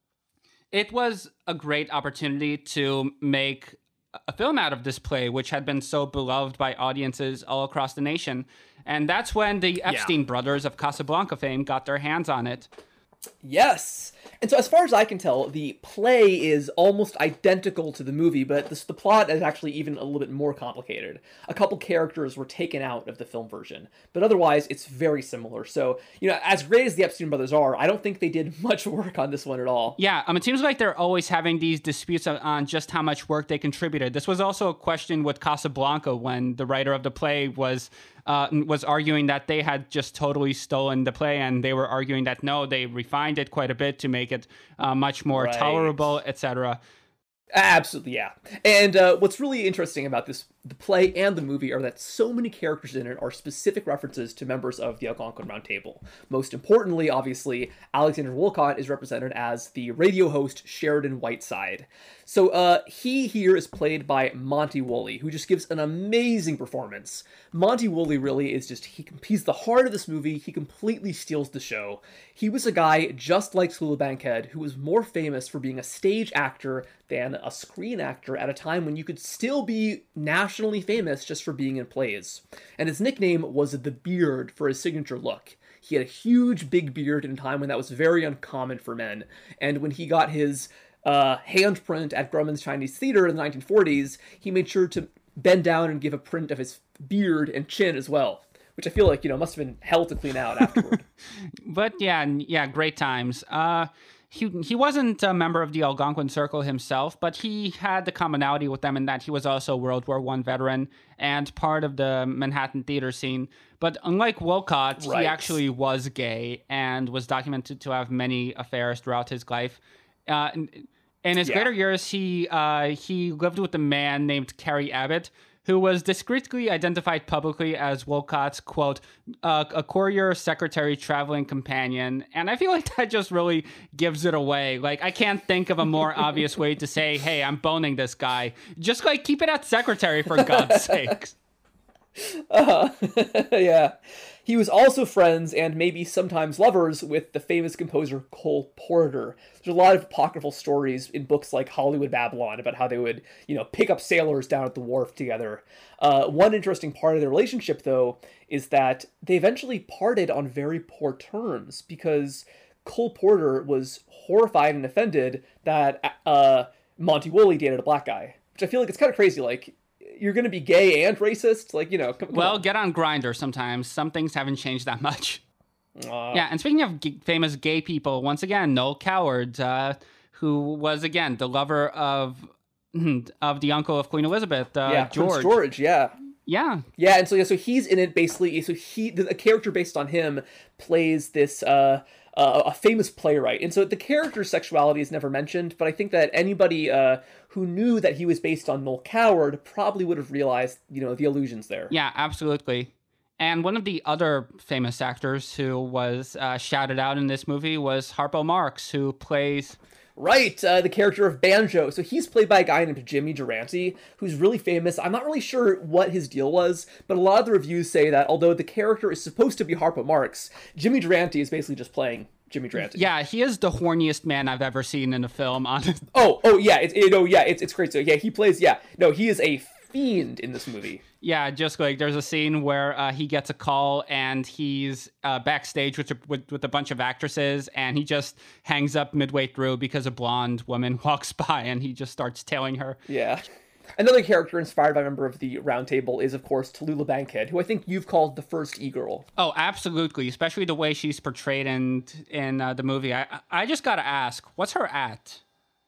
it was a great opportunity to make a film out of this play, which had been so beloved by audiences all across the nation. And that's when the Epstein yeah. brothers of Casablanca fame got their hands on it. Yes. And so as far as I can tell, the play is almost identical to the movie, but this, the plot is actually even a little bit more complicated. A couple characters were taken out of the film version, but otherwise it's very similar. So, you know, as great as the Epstein brothers are, I don't think they did much work on this one at all. Yeah, um, it seems like they're always having these disputes on just how much work they contributed. This was also a question with Casablanca when the writer of the play was uh, was arguing that they had just totally stolen the play, and they were arguing that no, they refined it quite a bit to make it uh, much more right. tolerable, et cetera. Absolutely, yeah. And uh, what's really interesting about this, the play and the movie, are that so many characters in it are specific references to members of the Algonquin Round Table. Most importantly, obviously, Alexander Woollcott is represented as the radio host Sheridan Whiteside. So uh, he here is played by Monty Woolley, who just gives an amazing performance. Monty Woolley really is just, he, he's the heart of this movie. He completely steals the show. He was a guy just like Tallulah Bankhead, who was more famous for being a stage actor than a screen actor at a time when you could still be nationally famous just for being in plays. And his nickname was The Beard for his signature look. He had a huge big beard in a time when that was very uncommon for men. And when he got his uh, handprint at Grauman's Chinese Theater in the nineteen forties, he made sure to bend down and give a print of his beard and chin as well, which I feel like, you know, must have been hell to clean out afterward. But yeah, yeah, great times. Uh, he he wasn't a member of the Algonquin Circle himself, but he had the commonality with them in that he was also a World War One veteran and part of the Manhattan theater scene. But unlike Woollcott, Right. he actually was gay and was documented to have many affairs throughout his life. Uh, in, in his Yeah. later years, he uh, he lived with a man named Cary Abbott, who was discreetly identified publicly as Woollcott's, quote, uh, a courier, secretary, traveling companion. And I feel like that just really gives it away. Like, I can't think of a more obvious way to say, hey, I'm boning this guy. Just, like, keep it at secretary, for God's sakes. Uh, yeah. He was also friends and maybe sometimes lovers with the famous composer Cole Porter. There's a lot of apocryphal stories in books like Hollywood Babylon about how they would, you know, pick up sailors down at the wharf together. Uh, one interesting part of their relationship, though, is that they eventually parted on very poor terms because Cole Porter was horrified and offended that uh, Monty Woolley dated a black guy, which I feel like it's kind of crazy. Like, you're going to be gay and racist? Like, you know, come, come Well, on. get on Grindr sometimes. Some things haven't changed that much. Uh, Yeah, and speaking of g- famous gay people, once again, Noel Coward, uh, who was, again, the lover of of the uncle of Queen Elizabeth, uh, yeah, George. Prince George, yeah. Yeah, Yeah, and so yeah, so he's in it basically. So he, the, a character based on him, plays this uh, uh, a famous playwright, and so the character's sexuality is never mentioned. But I think that anybody uh, who knew that he was based on Noel Coward probably would have realized, you know, the allusions there. yeah, absolutely. And one of the other famous actors who was uh, shouted out in this movie was Harpo Marx, who plays... Right, uh, the character of Banjo. So he's played by a guy named Jimmy Durante, who's really famous. I'm not really sure what his deal was, but a lot of the reviews say that although the character is supposed to be Harpo Marx, Jimmy Durante is basically just playing Jimmy Durante. Yeah, he is the horniest man I've ever seen in a film. On Oh, oh yeah, it's it, oh yeah, it's it's great. So yeah, he plays. Yeah, no, he is a fiend in this movie. Yeah, just like there's a scene where uh, he gets a call and he's uh, backstage with, a, with with a bunch of actresses, and he just hangs up midway through because a blonde woman walks by and he just starts tailing her. Yeah. Another character inspired by a member of the Round Table is, of course, Tallulah Bankhead, who I think you've called the first e-girl. Oh, absolutely, especially the way she's portrayed in in uh, the movie. I I just gotta ask, what's her at?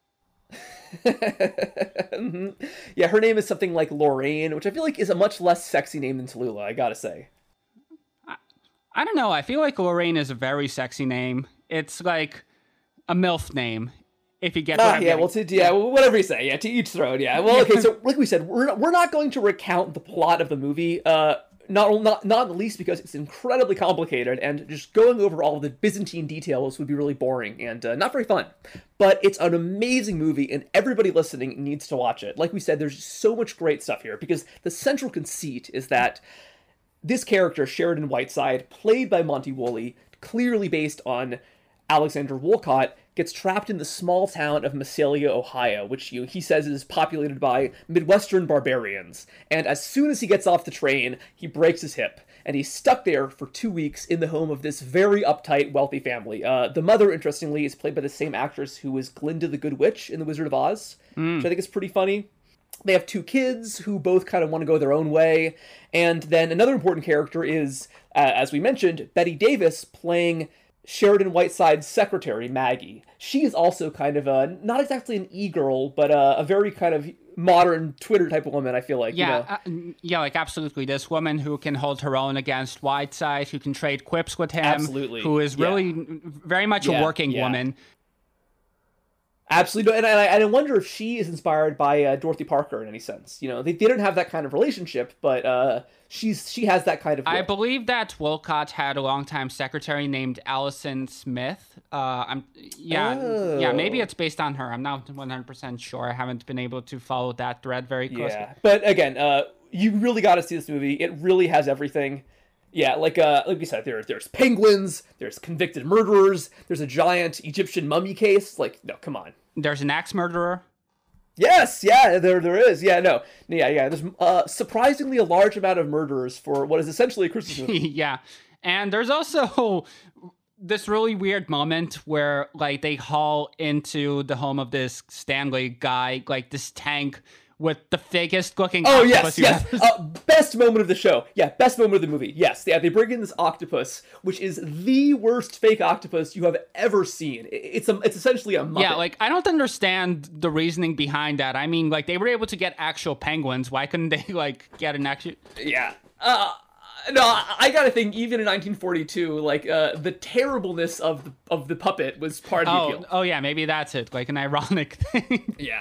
Yeah, her name is something like Lorraine, which I feel like is a much less sexy name than Tallulah, I gotta say. I don't know. I feel like Lorraine is a very sexy name. It's like a MILF name, if you get what Ah, I'm yeah, getting. well, to, yeah, well, whatever you say, yeah, to each their own, yeah. Well, okay, so like we said, we're not, we're not going to recount the plot of the movie, uh, not not not the least because it's incredibly complicated, and just going over all of the Byzantine details would be really boring and uh, not very fun. But it's an amazing movie, and everybody listening needs to watch it. Like we said, there's so much great stuff here, because the central conceit is that this character, Sheridan Whiteside, played by Monty Woolley, clearly based on Alexander Woollcott, gets trapped in the small town of Massalia, Ohio, which you know, he says is populated by Midwestern barbarians. And as soon as he gets off the train, he breaks his hip, and he's stuck there for two weeks in the home of this very uptight, wealthy family. Uh, the mother, interestingly, is played by the same actress who was Glinda the Good Witch in The Wizard of Oz, mm. which I think is pretty funny. They have two kids who both kind of want to go their own way. And then another important character is, uh, as we mentioned, Betty Davis playing Sheridan Whiteside's secretary, Maggie. She is also kind of a, not exactly an e-girl, but a, a very kind of modern Twitter type of woman, I feel like. Yeah, you know? uh, yeah, like absolutely. This woman who can hold her own against Whiteside, who can trade quips with him. Absolutely. Who is really yeah. very much yeah, a working yeah. woman. Absolutely, no, and I, and I wonder if she is inspired by uh, Dorothy Parker in any sense. You know, they, they don't have that kind of relationship, but uh, she's she has that kind of. I look. believe that Wolcott had a longtime secretary named Allison Smith. Uh, I'm yeah Oh. yeah maybe it's based on her. I'm not one hundred percent sure. I haven't been able to follow that thread very closely. Yeah, but again, uh, you really got to see this movie. It really has everything. Yeah, like uh, like we said, there there's penguins, there's convicted murderers, there's a giant Egyptian mummy case. Like, no, come on. There's an axe murderer. Yes, yeah, there there is. Yeah, no, yeah, yeah. There's uh, surprisingly a large amount of murderers for what is essentially a Christmas movie. Yeah, and there's also this really weird moment where like they haul into the home of this Stanley guy, like this tank with the fakest looking Oh octopus yes, you yes. ever Uh, best moment of the show. Yeah, best moment of the movie. Yes, yeah. They bring in this octopus, which is the worst fake octopus you have ever seen. It- It's a, it's essentially a Muppet. Yeah, like I don't understand the reasoning behind that. I mean, like they were able to get actual penguins. Why couldn't they like get an actual? Yeah. Uh, no, I I gotta think. Even in nineteen forty-two, like uh, the terribleness of the of the puppet was part of the Oh, appeal. oh yeah, maybe that's it. Like an ironic thing. Yeah.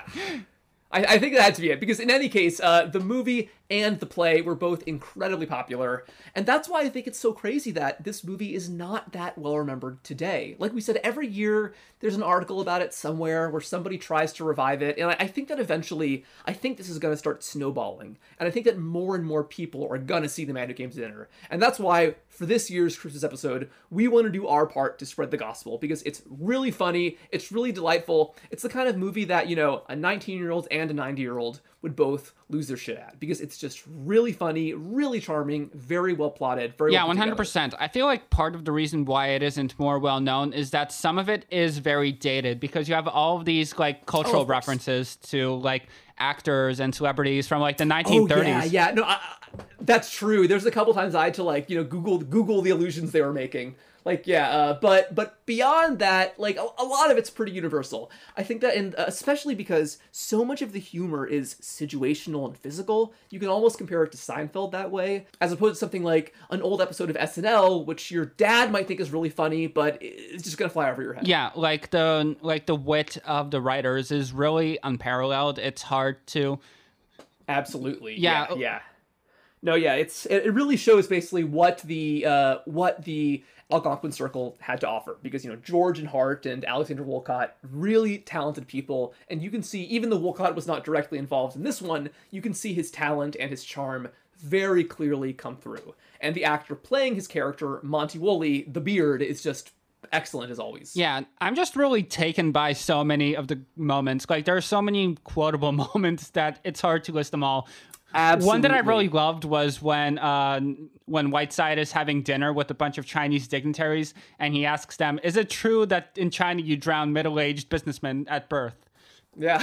I, I think that had to be it, because in any case, uh, the movie and the play were both incredibly popular, and that's why I think it's so crazy that this movie is not that well remembered today. Like we said, every year there's an article about it somewhere where somebody tries to revive it, and I, I think that eventually, I think this is going to start snowballing, and I think that more and more people are going to see The Man Who Came to Dinner, and that's why for this year's Christmas episode, we want to do our part to spread the gospel, because it's really funny, it's really delightful, it's the kind of movie that, you know, a nineteen-year-old and a ninety-year-old would both lose their shit at, because it's just really funny, really charming, very well plotted, very Yeah, well put one hundred together. percent. I feel like part of the reason why it isn't more well known is that some of it is very dated, because you have all of these like cultural Oh, of course. references to like actors and celebrities from like the Oh, nineteen thirties. yeah, yeah, no, I, I- that's true. There's a couple times I had to like, you know, Google Google the illusions they were making. Like, yeah, uh, but but beyond that, like a, a lot of it's pretty universal. I think that, and uh, especially because so much of the humor is situational and physical, you can almost compare it to Seinfeld that way, as opposed to something like an old episode of S N L, which your dad might think is really funny, but it's just gonna fly over your head. Yeah, like the like the wit of the writers is really unparalleled. It's hard to Absolutely. Yeah. Yeah. yeah. No, yeah, it's it it really shows basically what the uh, what the Algonquin Circle had to offer, because you know George and Hart and Alexander Wolcott, really talented people, and you can see even though Wolcott was not directly involved in this one, you can see his talent and his charm very clearly come through. And the actor playing his character, Monty Woolley, the Beard, is just excellent as always. Yeah, I'm just really taken by so many of the moments. Like there are so many quotable moments that it's hard to list them all. Absolutely. One that I really loved was when uh, when Whiteside is having dinner with a bunch of Chinese dignitaries, and he asks them, "Is it true that in China you drown middle-aged businessmen at birth?" Yeah.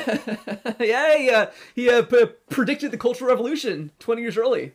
yeah, he, uh, he uh, p- predicted the Cultural Revolution twenty years early.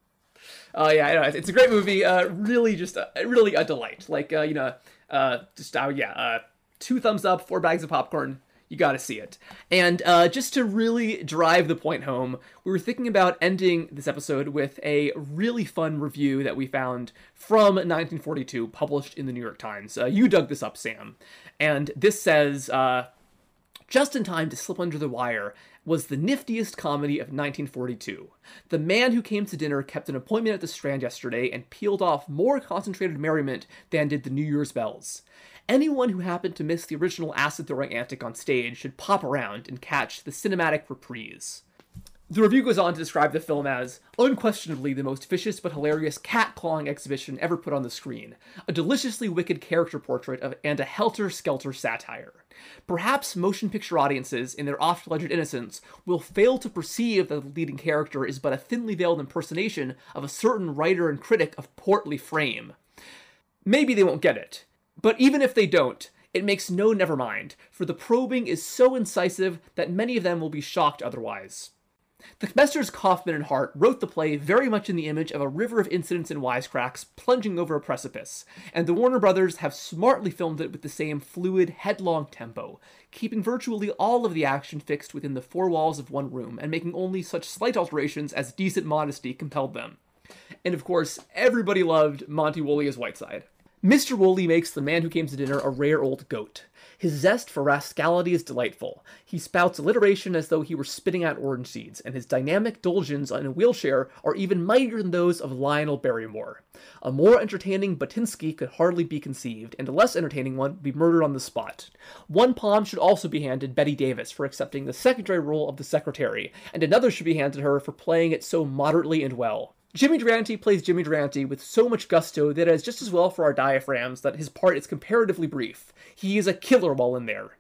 Oh, yeah, I know. It's a great movie. Uh, really just, uh, really a delight. Like, uh, you know, uh, just, uh, yeah, uh, two thumbs up, four bags of popcorn. You gotta see it. And uh, just to really drive the point home, we were thinking about ending this episode with a really fun review that we found from nineteen forty-two, published in the New York Times. Uh, you dug this up, Sam. And this says, uh, Just in Time to Slip Under the Wire was the niftiest comedy of nineteen forty-two. The Man Who Came to Dinner kept an appointment at the Strand yesterday and peeled off more concentrated merriment than did the New Year's bells. Anyone who happened to miss the original acid-throwing antic on stage should pop around and catch the cinematic reprise. The review goes on to describe the film as unquestionably the most vicious but hilarious cat-clawing exhibition ever put on the screen, a deliciously wicked character portrait of and a helter-skelter satire. Perhaps motion picture audiences, in their oft-alleged innocence, will fail to perceive that the leading character is but a thinly veiled impersonation of a certain writer and critic of portly frame. Maybe they won't get it. But even if they don't, it makes no never mind, for the probing is so incisive that many of them will be shocked otherwise. The Messrs. Kaufman and Hart wrote the play very much in the image of a river of incidents and wisecracks plunging over a precipice, and the Warner Brothers have smartly filmed it with the same fluid, headlong tempo, keeping virtually all of the action fixed within the four walls of one room, and making only such slight alterations as decent modesty compelled them. And of course, everybody loved Monty Woolley as Whiteside. Mister Woolley makes The Man Who Came to Dinner a rare old goat. His zest for rascality is delightful. He spouts alliteration as though he were spitting out orange seeds, and his dynamic dulgeons in a wheelchair are even mightier than those of Lionel Barrymore. A more entertaining Batinsky could hardly be conceived, and a less entertaining one would be murdered on the spot. One palm should also be handed Bette Davis for accepting the secondary role of the secretary, and another should be handed her for playing it so moderately and well. Jimmy Durante plays Jimmy Durante with so much gusto that it is just as well for our diaphragms that his part is comparatively brief. He is a killer while in there.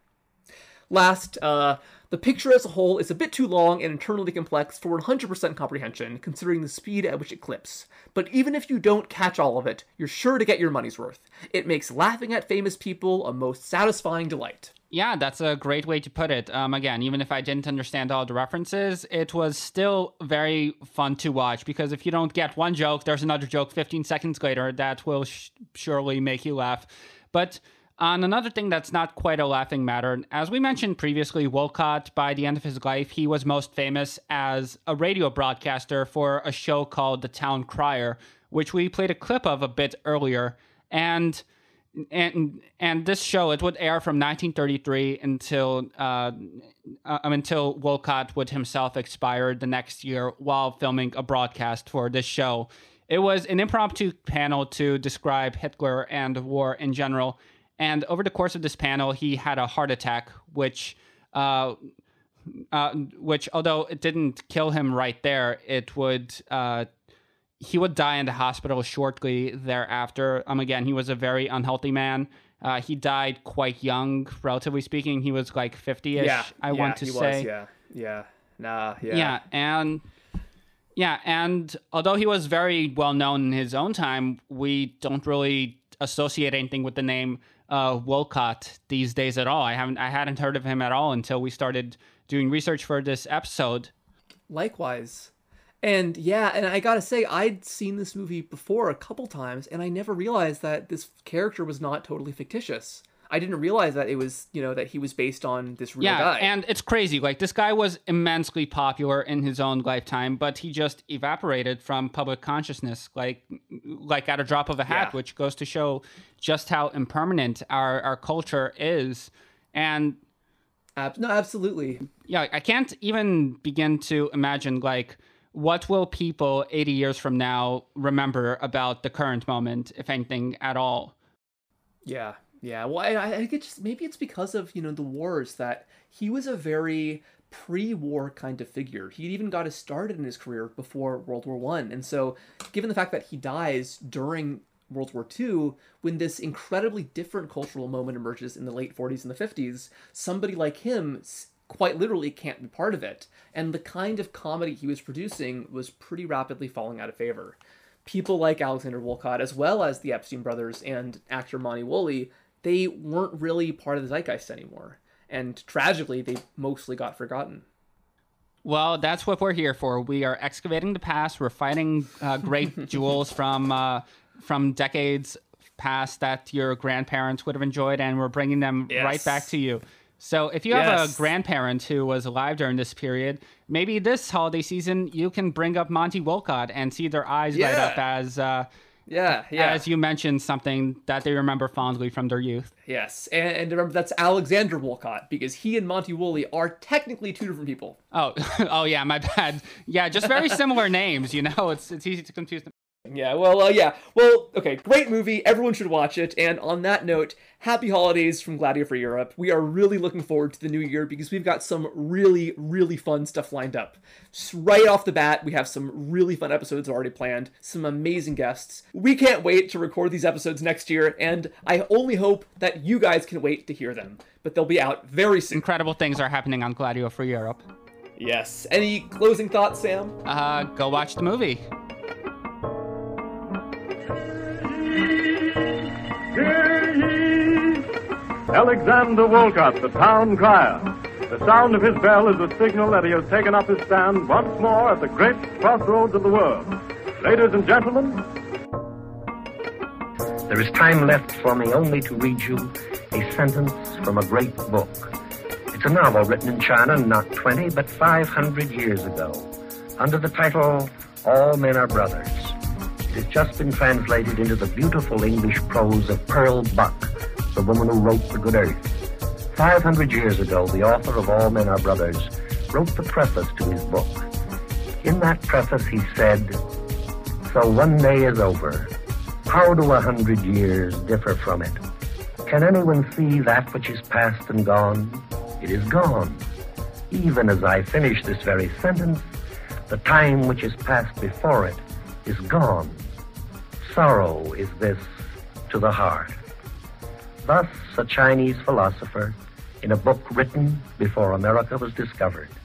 Last, uh, the picture as a whole is a bit too long and internally complex for one hundred percent comprehension, considering the speed at which it clips. But even if you don't catch all of it, you're sure to get your money's worth. It makes laughing at famous people a most satisfying delight. Yeah, that's a great way to put it. Um, again, even if I didn't understand all the references, it was still very fun to watch, because if you don't get one joke, there's another joke fifteen seconds later that will sh- surely make you laugh. But on another thing that's not quite a laughing matter, as we mentioned previously, Wolcott, by the end of his life, he was most famous as a radio broadcaster for a show called The Town Crier, which we played a clip of a bit earlier. And And and this show, it would air from nineteen thirty-three until uh, uh, until Wolcott would himself expire the next year while filming a broadcast for this show. It was an impromptu panel to describe Hitler and war in general. And over the course of this panel, he had a heart attack, which, uh, uh, which although it didn't kill him right there, it would... Uh, He would die in the hospital shortly thereafter. Um, again, he was a very unhealthy man. Uh, he died quite young, relatively speaking. He was like fifty-ish, yeah, I yeah, want to he say. Was, yeah, yeah, nah, yeah. Yeah, and yeah, and although he was very well known in his own time, we don't really associate anything with the name uh, Wolcott these days at all. I haven't, I hadn't heard of him at all until we started doing research for this episode. Likewise. And yeah, and I gotta say, I'd seen this movie before a couple times, and I never realized that this character was not totally fictitious. I didn't realize that it was, you know, that he was based on this real yeah, guy. And it's crazy. Like, this guy was immensely popular in his own lifetime, but he just evaporated from public consciousness, like, like at a drop of a hat, Yeah. which goes to show just how impermanent our, our culture is. And Ab- no, absolutely. yeah, I can't even begin to imagine, like, what will people eighty years from now remember about the current moment, if anything at all? Yeah, yeah. Well, I, I think it's just, maybe it's because of, you know, the wars, that he was a very pre-war kind of figure. He even got his started in his career before World War One. And so, given the fact that he dies during World War Two, when this incredibly different cultural moment emerges in the late forties and the fifties, somebody like him quite literally can't be part of it. And the kind of comedy he was producing was pretty rapidly falling out of favor. People like Alexander Wolcott, as well as the Epstein brothers and actor Monty Woolley, they weren't really part of the zeitgeist anymore. And tragically, they mostly got forgotten. Well, that's what we're here for. We are excavating the past. We're finding uh, great jewels from uh, from decades past that your grandparents would have enjoyed, and we're bringing them Yes. right back to you. So if you have Yes. a grandparent who was alive during this period, maybe this holiday season you can bring up Monty Wolcott and see their eyes light Yeah. up as, uh, Yeah, yeah. as you mentioned something that they remember fondly from their youth. Yes, and, and remember, that's Alexander Wolcott, because he and Monty Woolley are technically two different people. Oh, oh yeah, my bad. Yeah, just very similar names. You know, it's it's easy to confuse them. Yeah, well, uh, yeah. Well, okay, great movie. Everyone should watch it. And on that note, happy holidays from Gladio for Europe. We are really looking forward to the new year because we've got some really, really fun stuff lined up. Just right off the bat, we have some really fun episodes already planned, some amazing guests. We can't wait to record these episodes next year, and I only hope that you guys can wait to hear them. But they'll be out very soon. Incredible things are happening on Gladio for Europe. Yes. Any closing thoughts, Sam? Uh, go watch the movie. Hear ye! Alexander Wolcott, the town crier. The sound of his bell is a signal that he has taken up his stand once more at the great crossroads of the world. Ladies and gentlemen, There is time left for me only to read you a sentence from a great book. It's a novel written in China not twenty, but five hundred years ago, under the title All Men Are Brothers. It has just been translated into the beautiful English prose of Pearl Buck, the woman who wrote The Good Earth. Five hundred years ago, the author of All Men Are Brothers wrote the preface to his book. In that preface, he said, "So one day is over. How do a hundred years differ from it? Can anyone see that which is past and gone? It is gone. Even as I finish this very sentence, the time which is passed before it is gone. Sorrow is this to the heart." Thus, a Chinese philosopher in a book written before America was discovered.